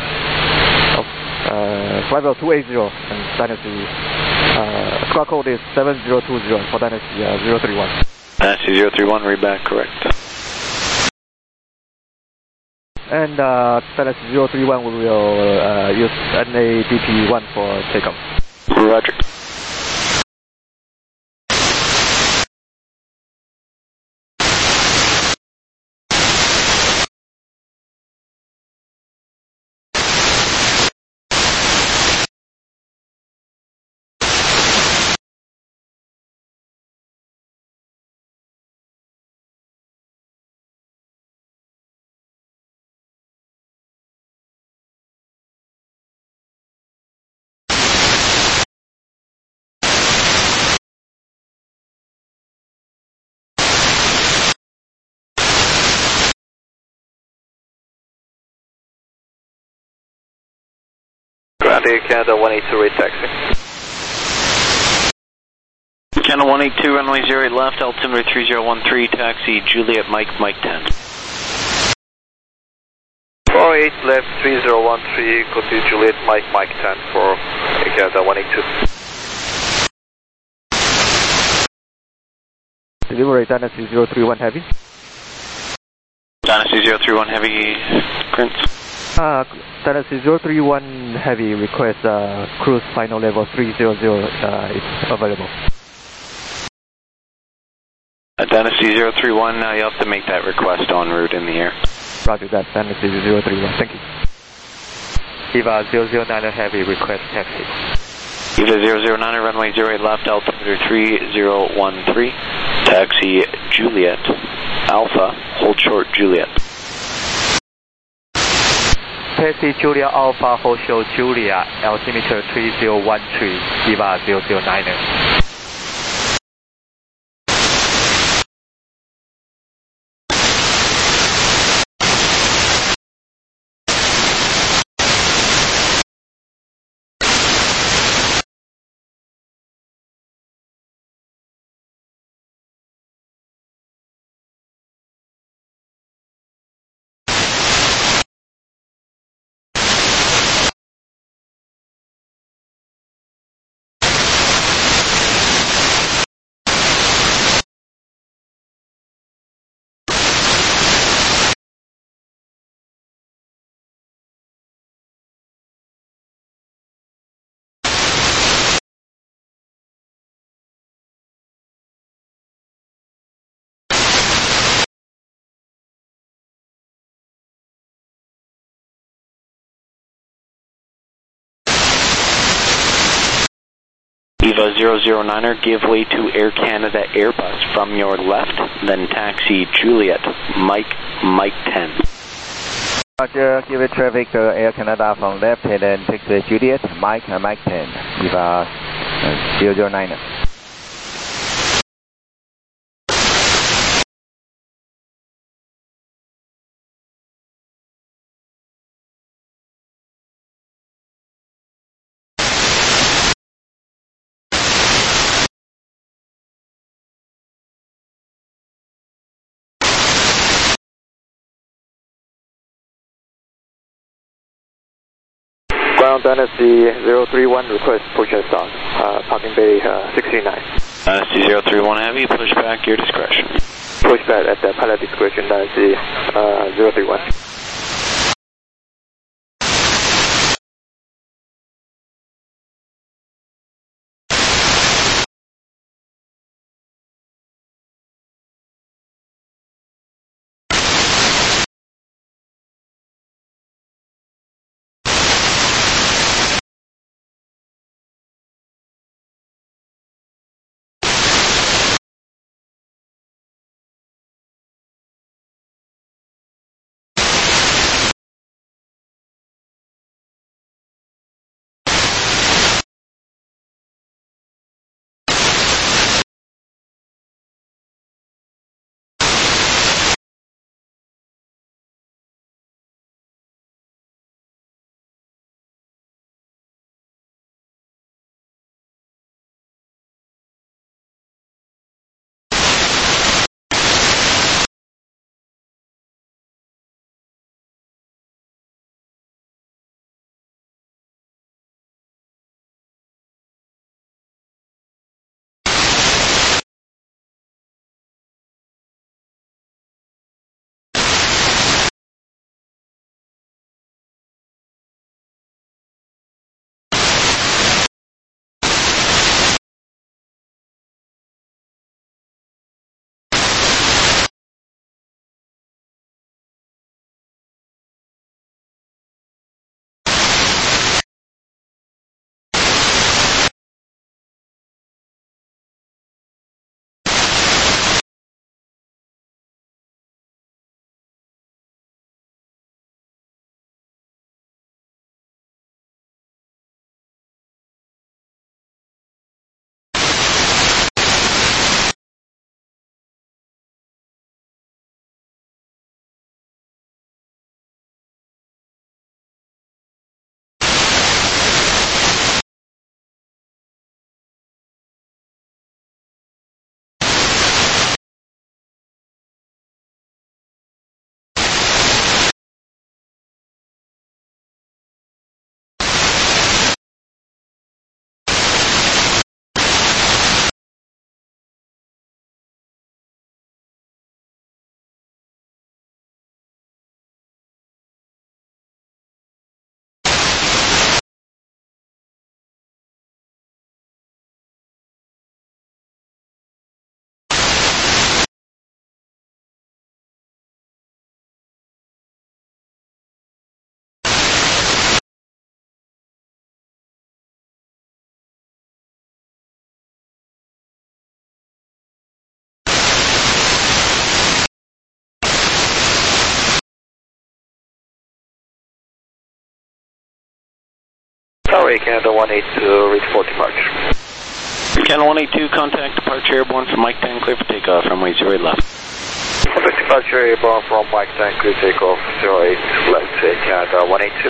uh, flight level two eighty and Dynasty uh, squawk code is seven zero two zero for Dynasty uh, zero three one. Dynasty zero three one, read back correct. And uh, Dallas zero three one, we will uh, use N A D P one for takeoff. Roger. Ground Air Canada one eight two eight taxi. Canada one eight two, runway zero eight left, altimeter three zero one three, taxi Juliet Mike, Mike ten. four eight left, three zero one three, go to Juliet Mike, Mike ten for Air Canada one eight two. Delivery Dynasty zero three one Heavy. Dynasty zero three one Heavy, Prince. Uh, Dynasty zero three one Heavy request uh, cruise final level three hundred uh, is available. Uh, Dynasty zero three one, uh, you have to make that request en route in the air. Roger that, Dynasty zero three one, thank you. Eva zero zero nine Heavy request taxi. Eva zero zero nine, runway zero eight left, altimeter three zero one three, taxi Juliet Alpha, hold short Juliet. Taxi Julia Alpha, hold short Julia, altimeter three zero one three, Eva zero zero nine. Eva zero zero niner, give way to Air Canada Airbus from your left, then taxi Juliet Mike, Mike ten. Roger, give it traffic to Air Canada from left and then taxi Juliet Mike, Mike ten, Eva uh, zero zero nine. Ground Dynasty zero three one, request push and start, uh, parking bay uh, sixty-nine. Dynasty zero three one Heavy, push back, your discretion. Push back at the pilot discretion, Dynasty uh, zero three one. Tower Air Canada one eight two, reach for departure. Canada one eight two, contact departure airborne from Mike ten, clear for takeoff, runway zero eight left. Departure airborne from Mike ten, clear takeoff, zero eight left, Air Canada one eight two.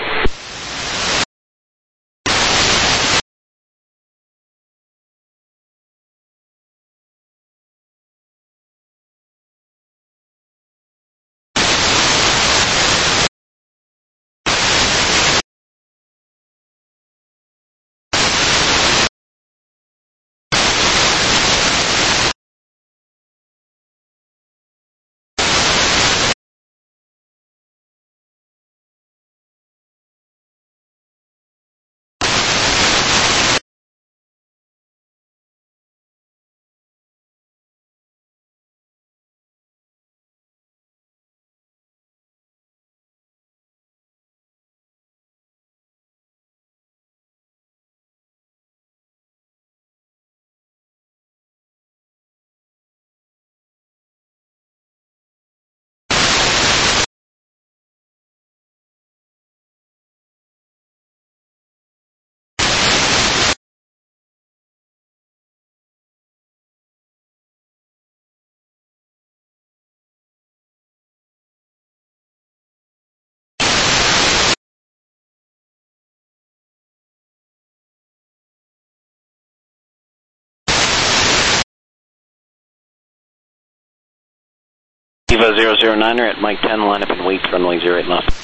Eva zero zero niner at Mike ten, line up and wait, runway zero eight left.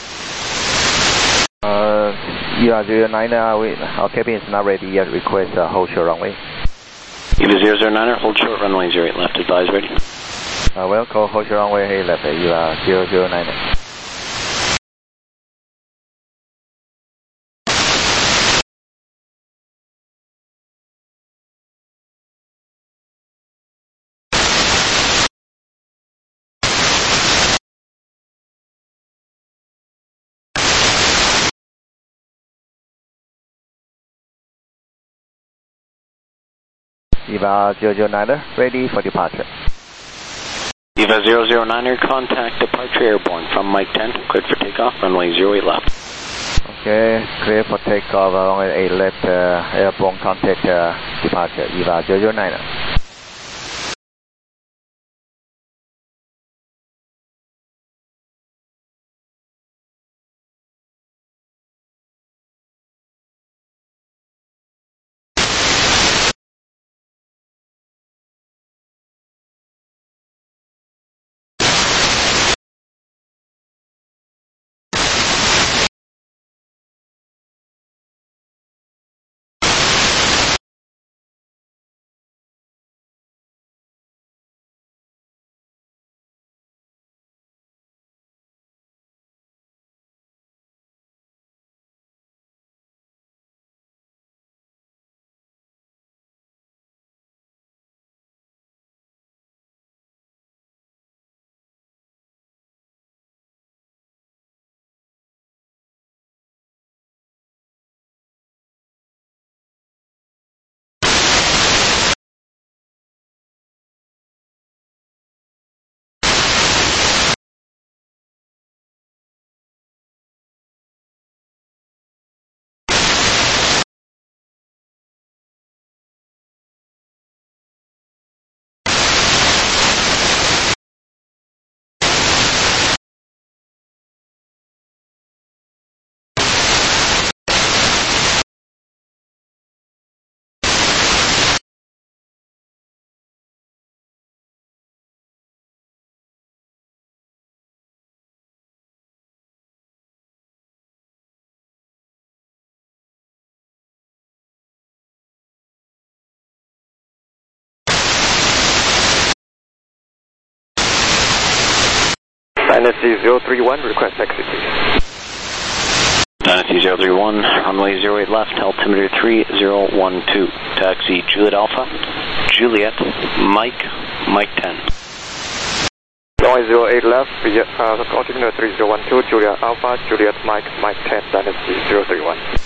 Uh, Eva zero niner, we, our cabin is not ready yet, request uh, hold short runway. Eva zero zero niner, hold short, runway zero eight left, advise ready. Uh, well, call hold short runway eight left, Eva zero zero niner. Eva zero zero niner, ready for departure. Eva zero zero niner, contact departure airborne from Mike ten, cleared for takeoff, runway zero eight left. Okay, clear for takeoff, runway eight left, uh, airborne contact uh, departure, Eva zero zero niner. Dynasty zero three one, request exit please. Dynasty zero three one, runway zero eight left, altimeter three zero one two. Taxi Juliet Alpha, Juliet, Mike, Mike ten. Runway zero eight left, uh, altimeter three zero one two, Juliet Alpha, Juliet Mike, Mike ten, Dynasty zero three one.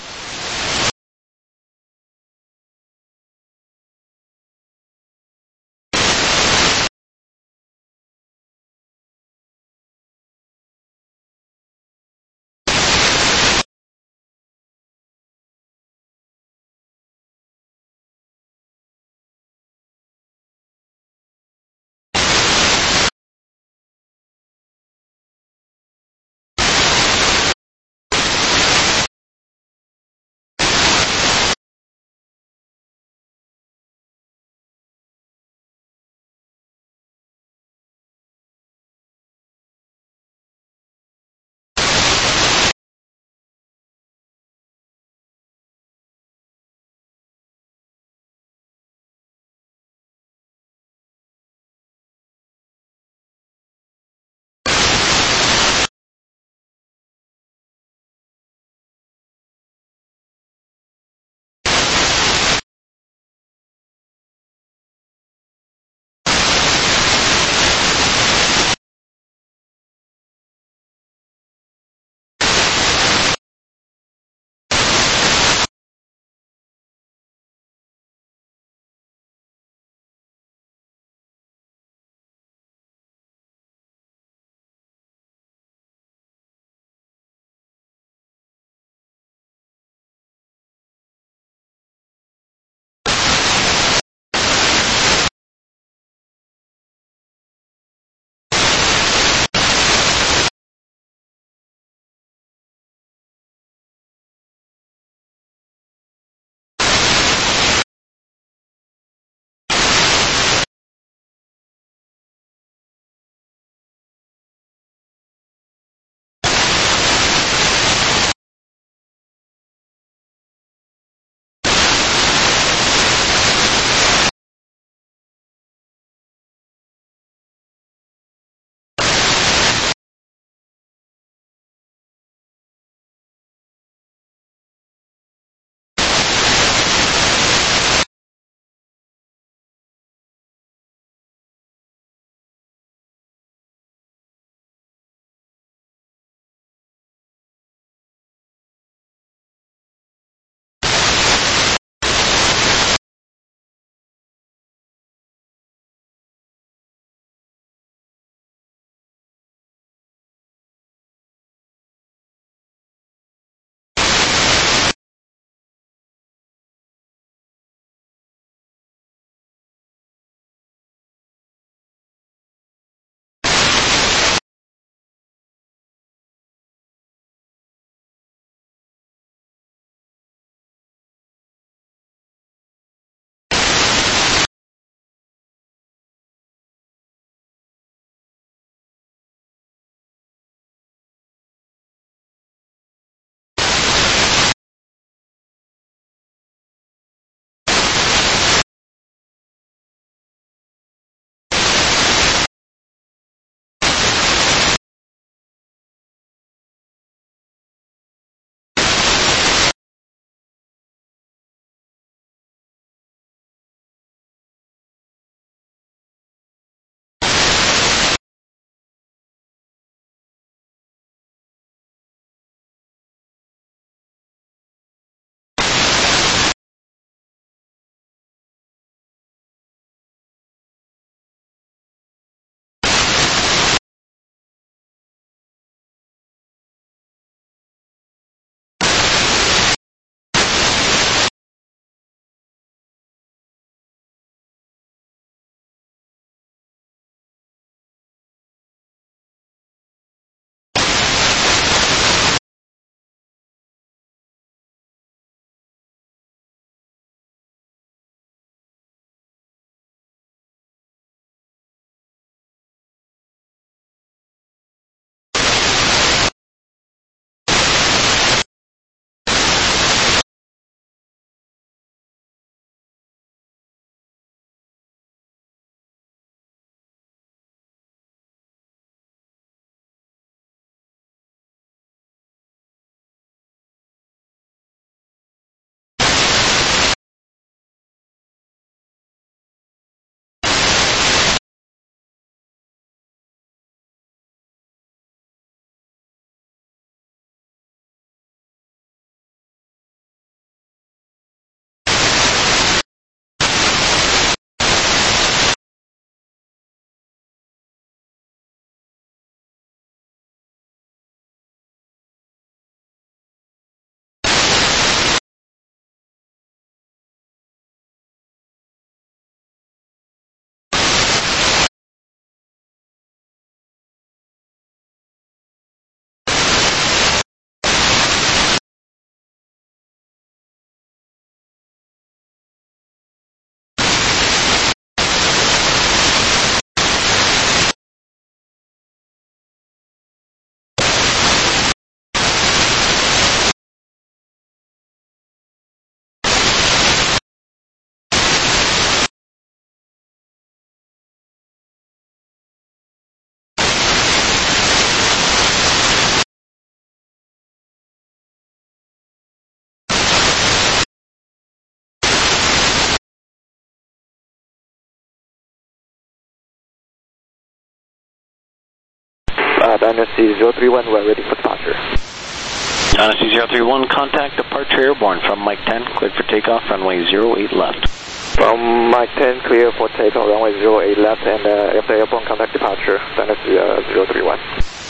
Dynasty zero three one, we're ready for departure. Dynasty zero three one, contact departure airborne from Mike ten, cleared for takeoff, runway zero eight left. From Mike ten, clear for takeoff, runway zero eight left, and uh, after airborne, contact departure, Dynasty uh, zero three one.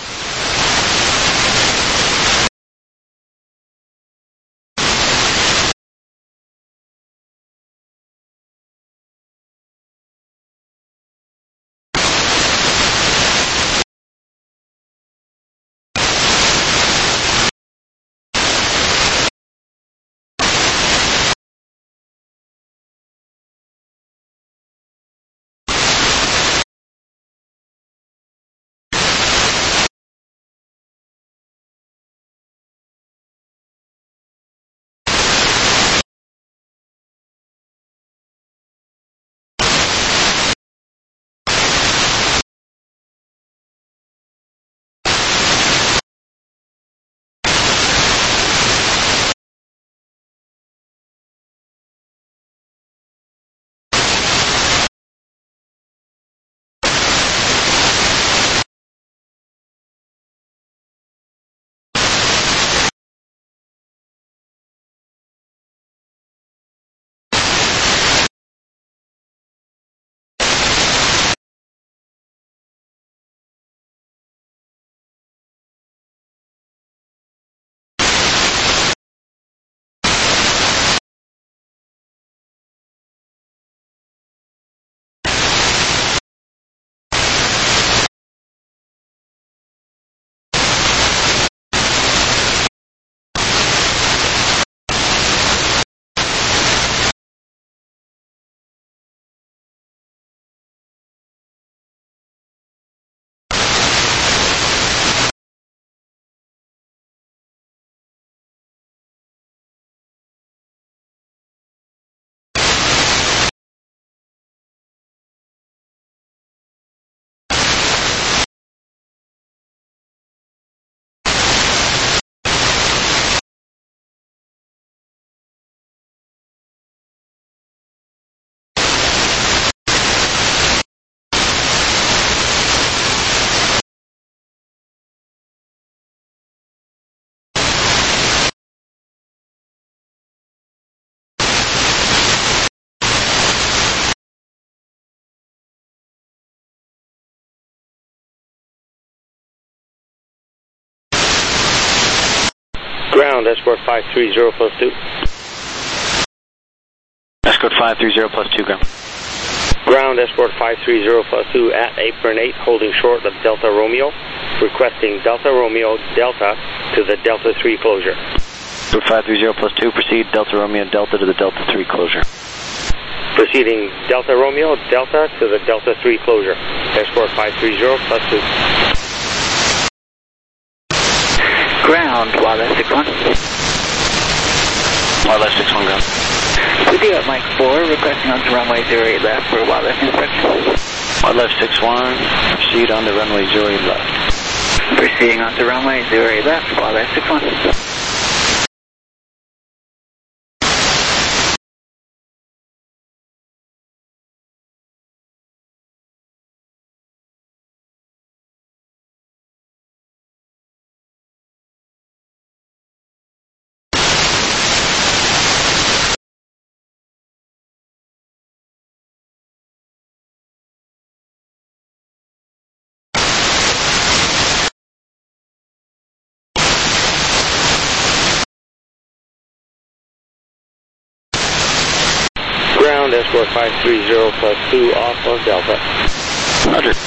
Ground, escort five three zero plus two. Escort five three zero plus two, ground. Ground, escort five three zero plus two at apron eight, holding short of Delta Romeo, requesting Delta Romeo Delta to the Delta three closure. Escort five three zero plus two, proceed Delta Romeo Delta to the Delta three closure. Proceeding Delta Romeo Delta to the Delta three closure. Escort five three zero plus two. Ground, Wildlife six one. Wildlife six one, ground. We do have Mike four, requesting onto runway zero eight left for Wildlife inspection. Wildlife six one, proceed on the runway zero eight left. Proceeding onto runway zero eight left, Wildlife six one. Ground, escort five three zero plus two off of Delta. Roger.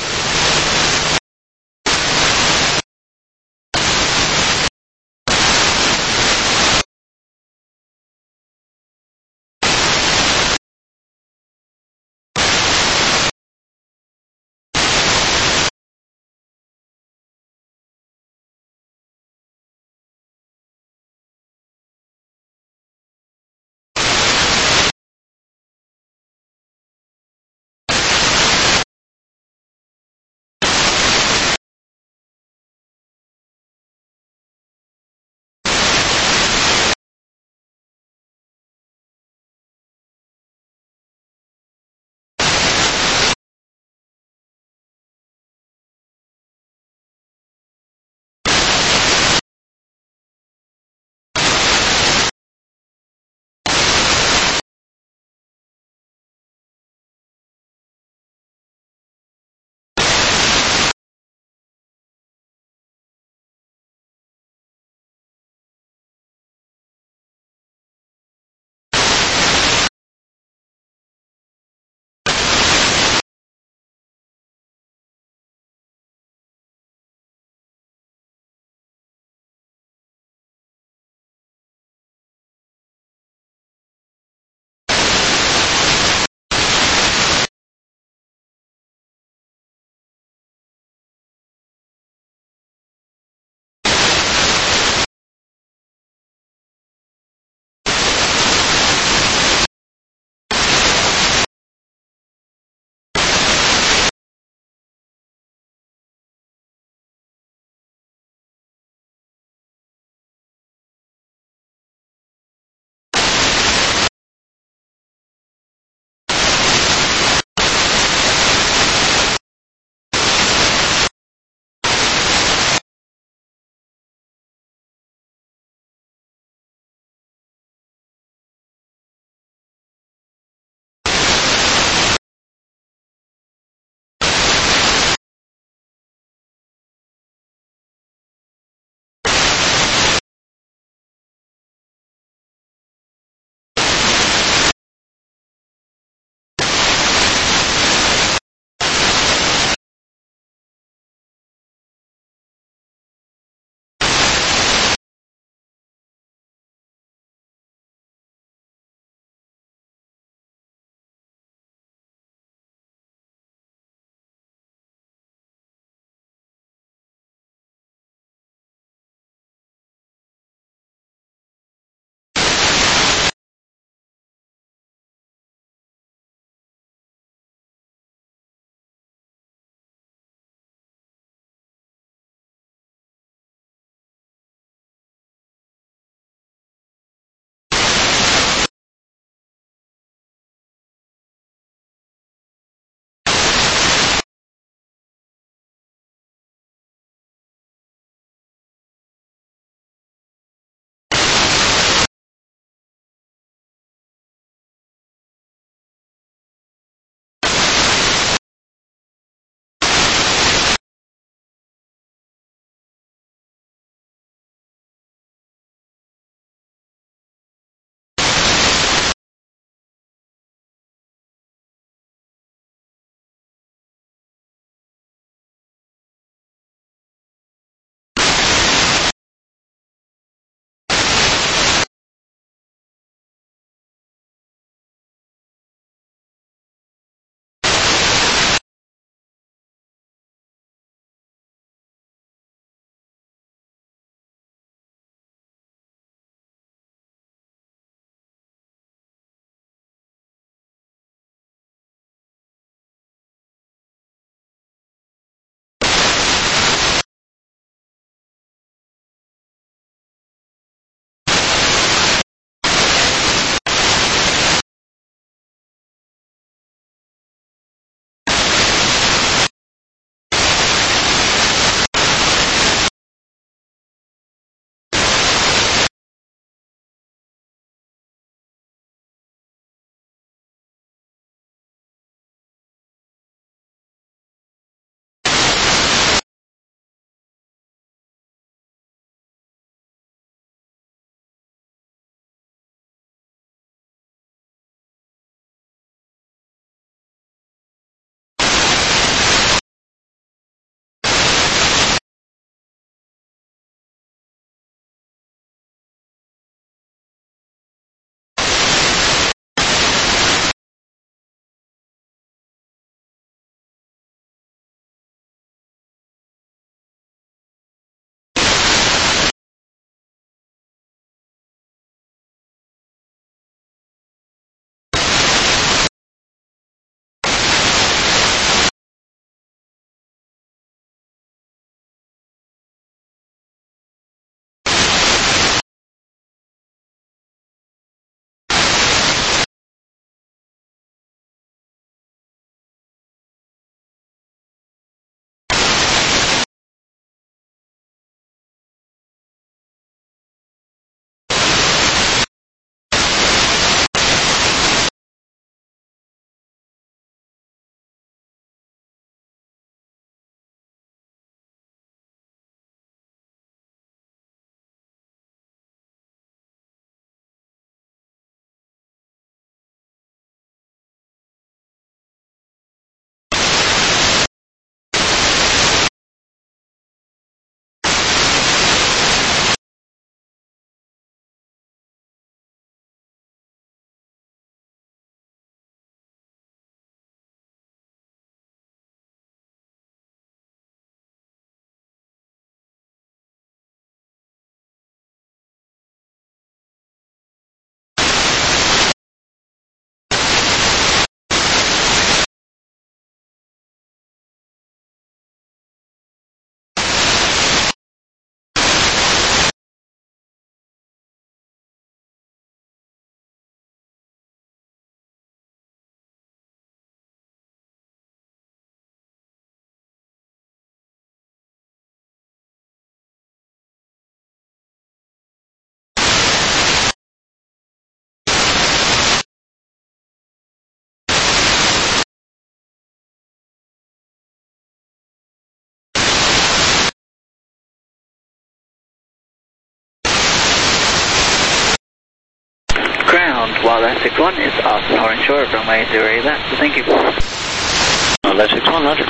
Wildlife six one is off power and shore, runway zero eight left. So thank you. Wildlife six one, roger.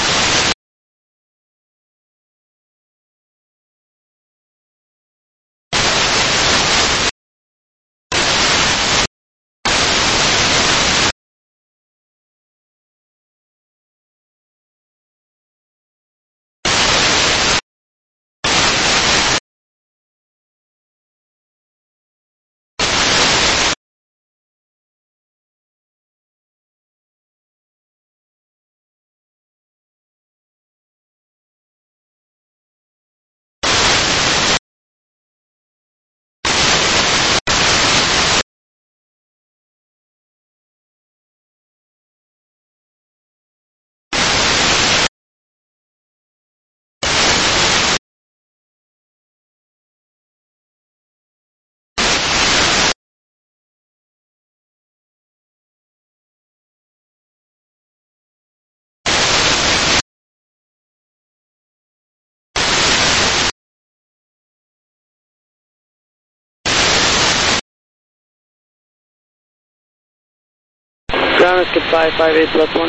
Ground is five five eight plus one.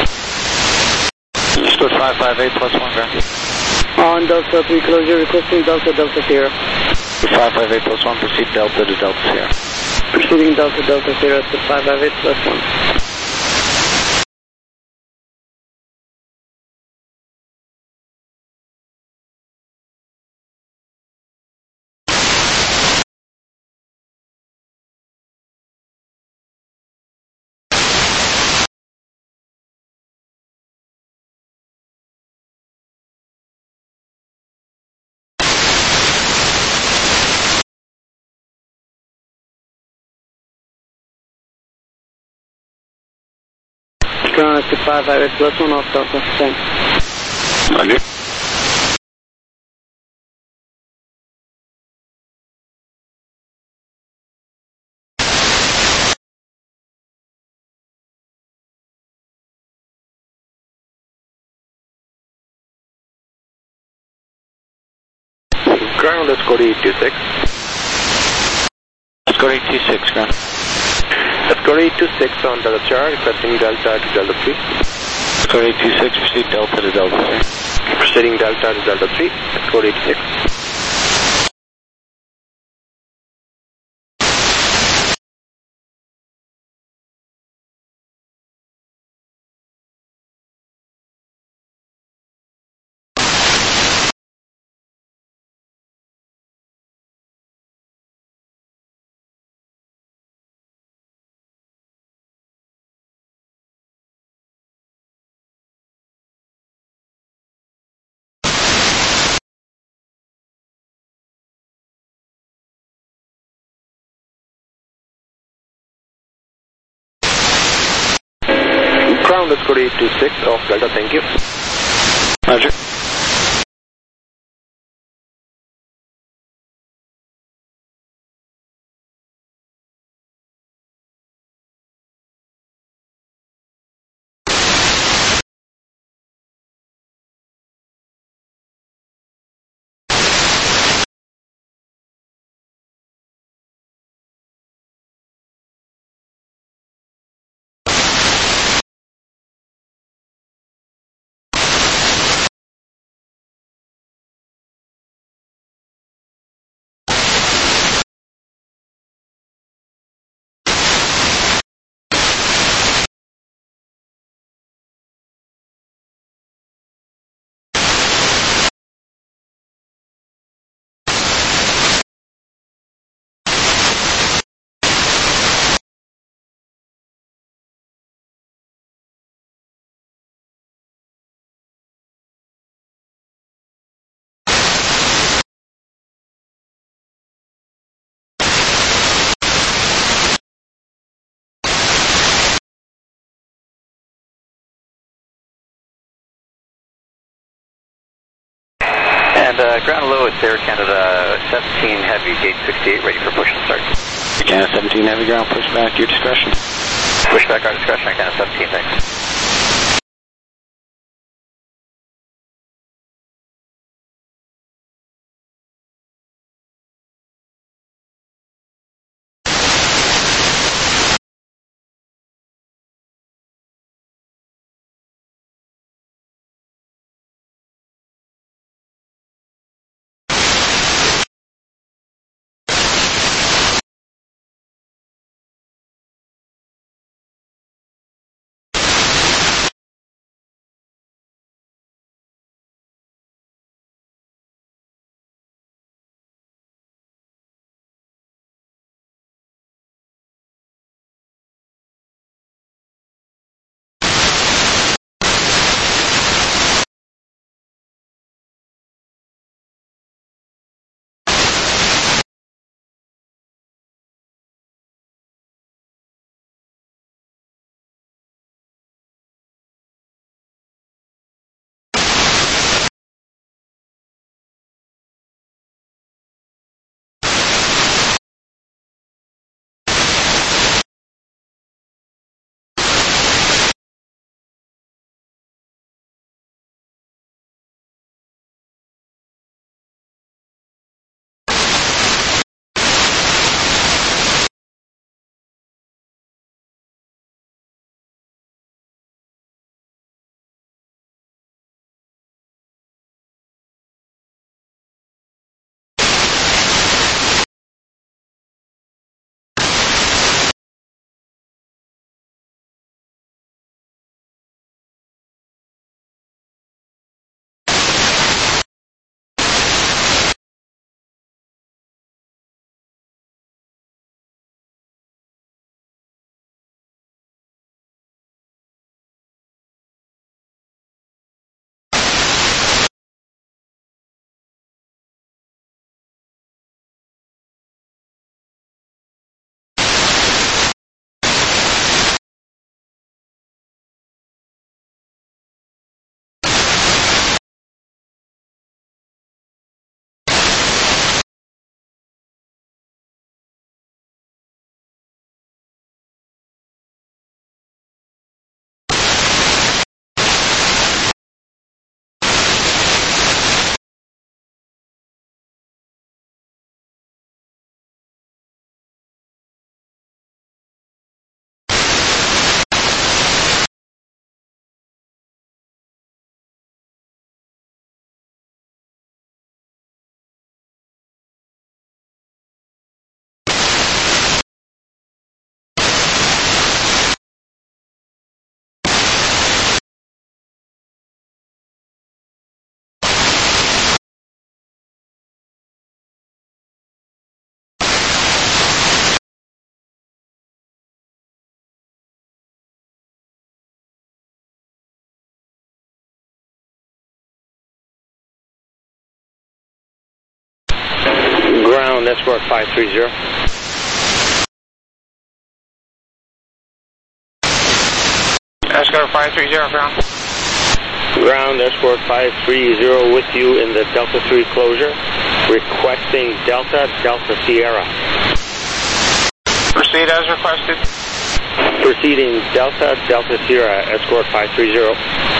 Scoot five five eight plus one, ground. On Delta three closure, requesting Delta Delta Sierra. five five eight plus one, proceed Delta to Delta Sierra. Proceeding Delta Delta Sierra to five five eight plus one. Ground is five five eight plus one off Delta. Thanks. Roger. Ground, let's go to eight two six. Let's go to eight two six, ground. Let's go to eight two six on Delta Sierra, requesting Delta to Delta three. Let's go to eight two six, proceed Delta to Delta three. Proceeding Delta to Delta three, let's go to eight two six. Ground, let's go to eight two six off Delta, thank you. Roger. And uh, ground low is Air Canada seventeen Heavy, gate sixty-eight, ready for push and start. Air Canada seventeen Heavy, ground push back, your discretion. Push back, our discretion, Air Canada seventeen, thanks. Escort five three zero. Escort five three zero, ground. Ground, Escort five three zero with you in the Delta three closure, requesting Delta, Delta Sierra. Proceed as requested. Proceeding Delta, Delta Sierra, Escort five three zero.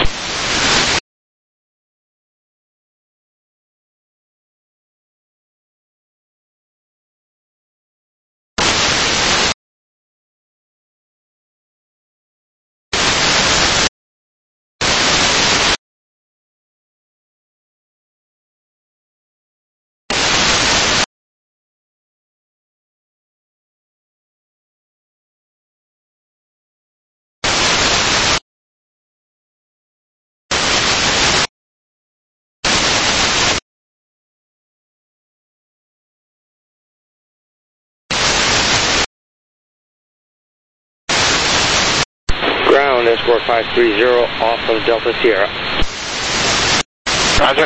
Ground, Escort five three zero off of Delta Sierra. Roger.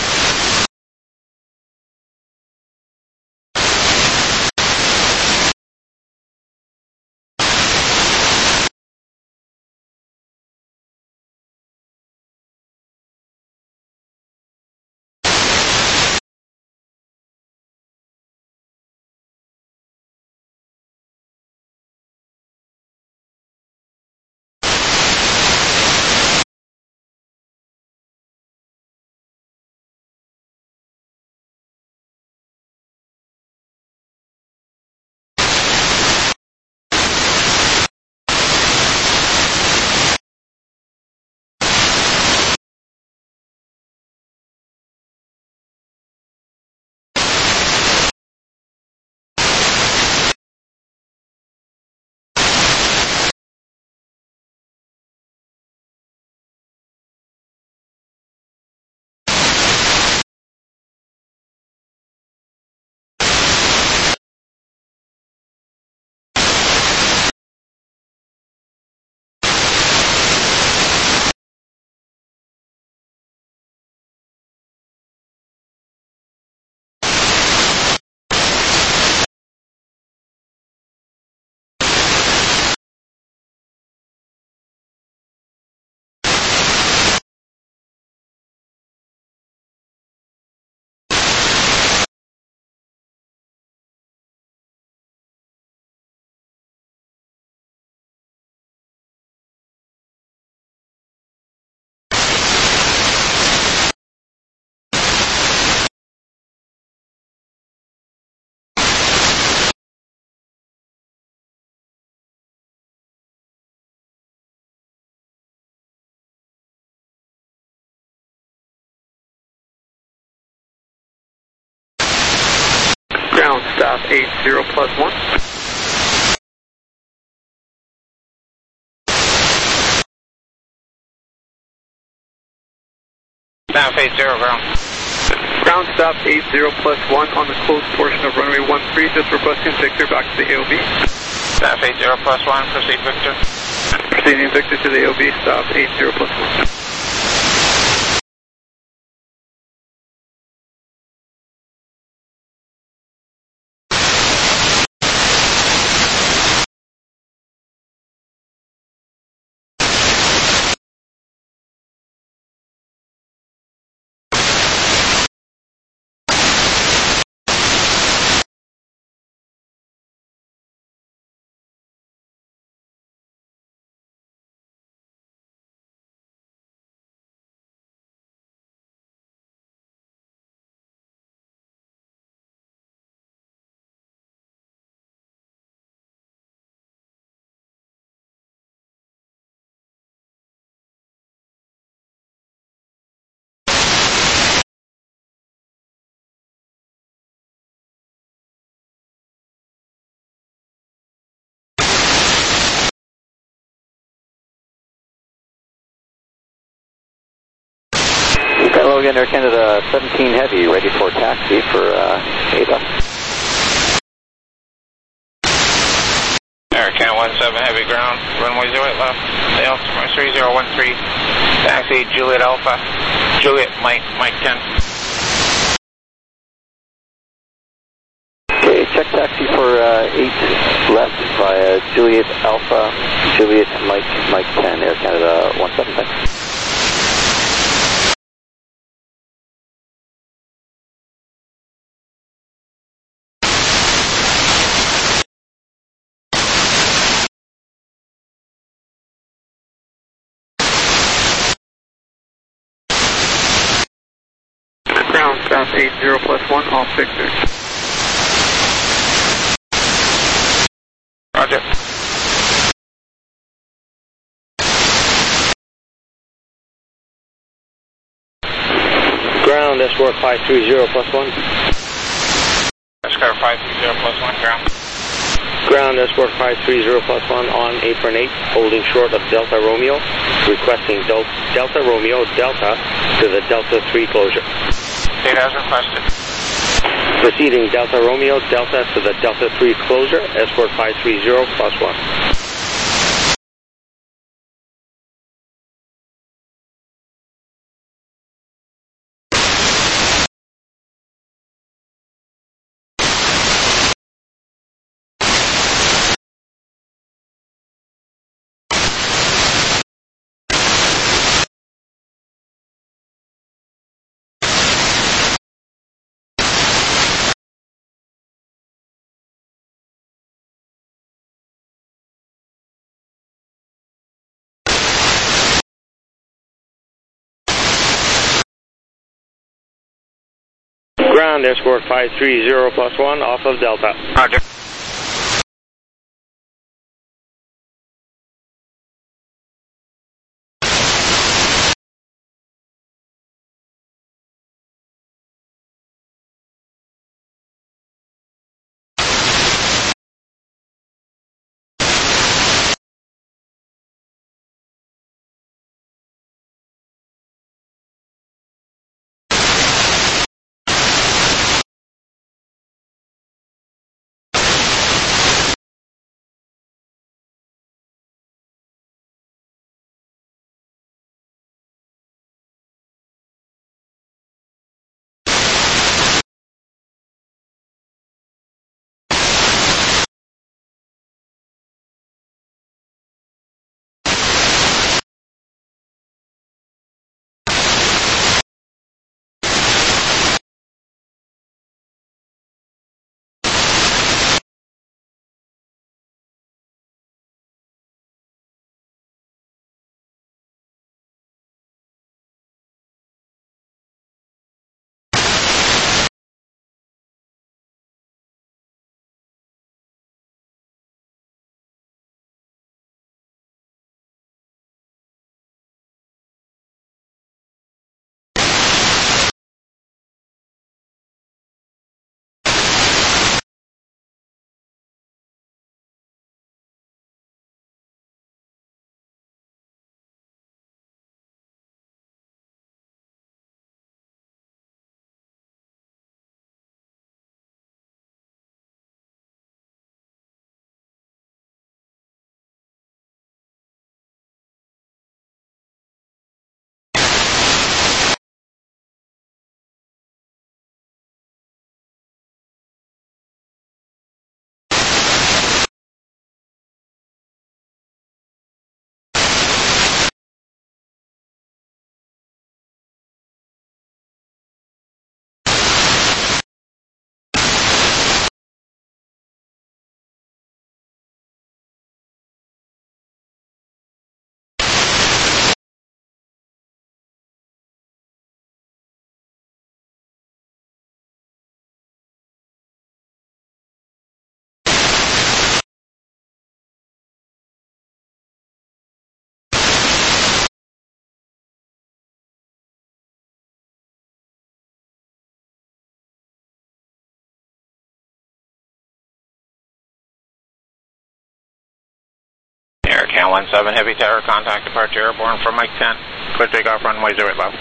Ground, stop eight zero plus one. Staff eight zero, ground. Ground, stop eight zero plus one on the closed portion of runway one three, just requesting Victor back to the A O B. Staff eight zero plus one, proceed Victor. Proceeding Victor to the A O B, stop eight zero plus one. Logan, Air Canada seventeen Heavy, ready for taxi for uh, Ava. Air Canada one seven Heavy, ground, runway zero eight left, Sales three zero one three, taxi Juliet Alpha, Juliet Mike, Mike ten. taxi for uh, eight left via Juliet Alpha, Juliet Mike, Mike ten, Air Canada one seven, thanks. Ground, ground eight zero plus one, all fixers. Roger. Ground, Escort five three zero plus one. Escort five three zero plus one, ground. Ground, Escort five three zero plus one on apron eight, holding short of Delta Romeo, requesting Del Delta Romeo Delta to the Delta three closure. Date as requested. Proceeding Delta Romeo Delta to the Delta three closure, Escort five three zero plus one. Ground, Escort five three zero plus one off of Delta. Roger. Can one seven, Heavy Tower, contact departure airborne from Mike ten. Clear takeoff, runway zero eight left.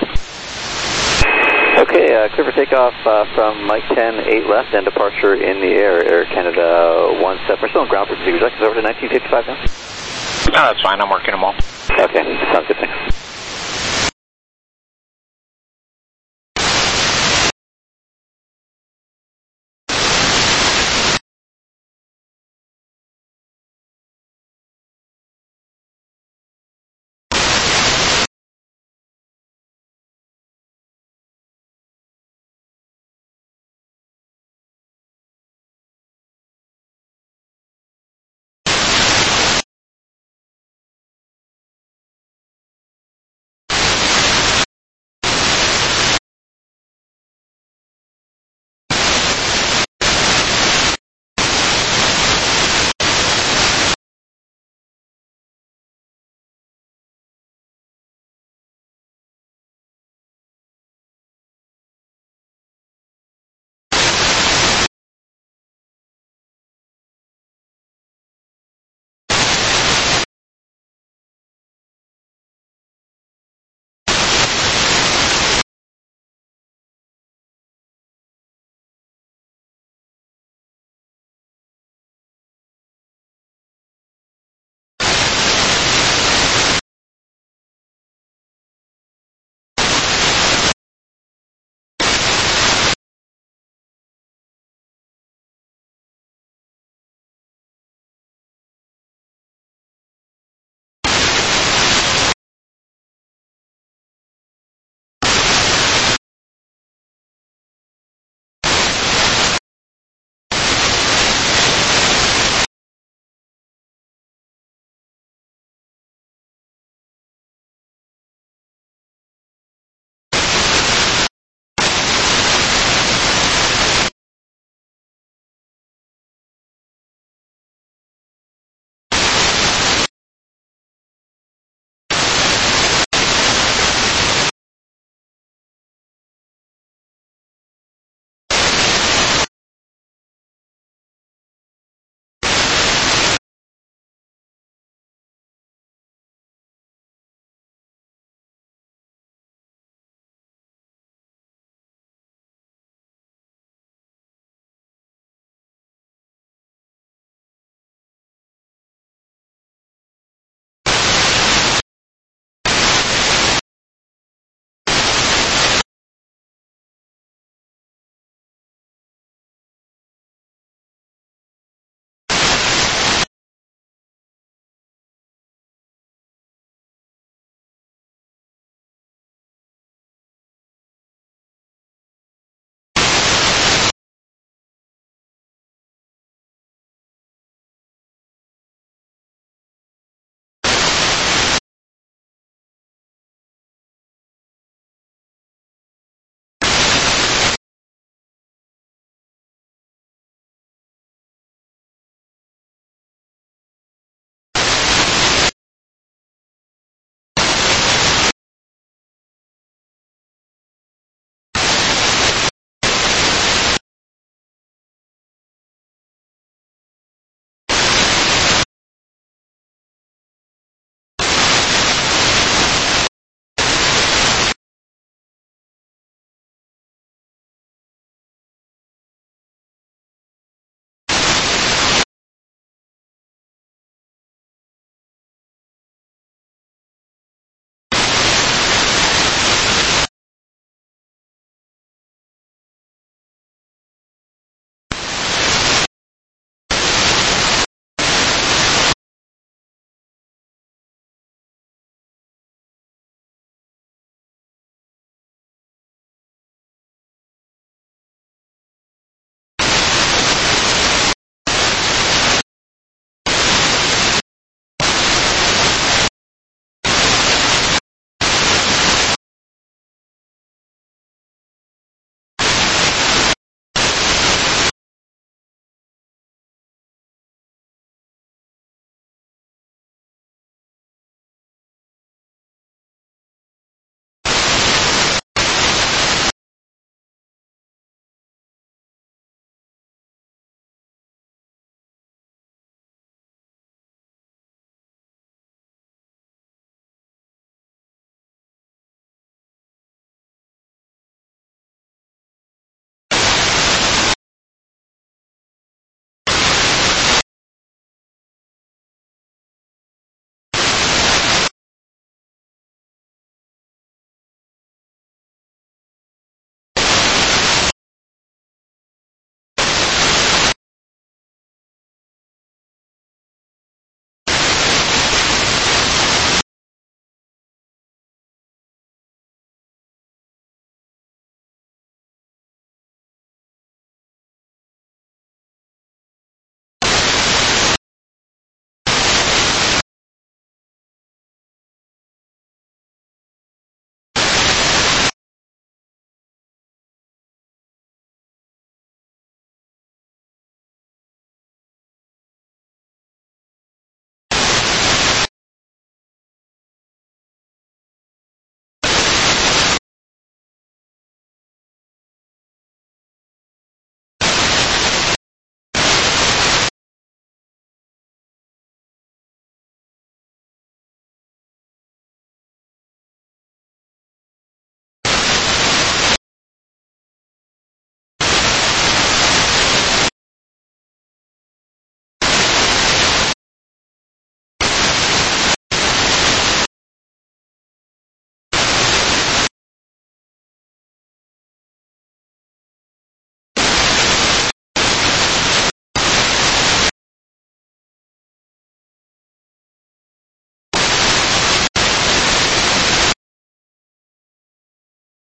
Okay, uh, clear for takeoff uh, from Mike ten, eight left, and departure in the air, Air Canada one seven. We're still on ground for procedures. Over to nineteen fifty-five now? No, that's fine. I'm working them all. Okay, sounds good. Thanks.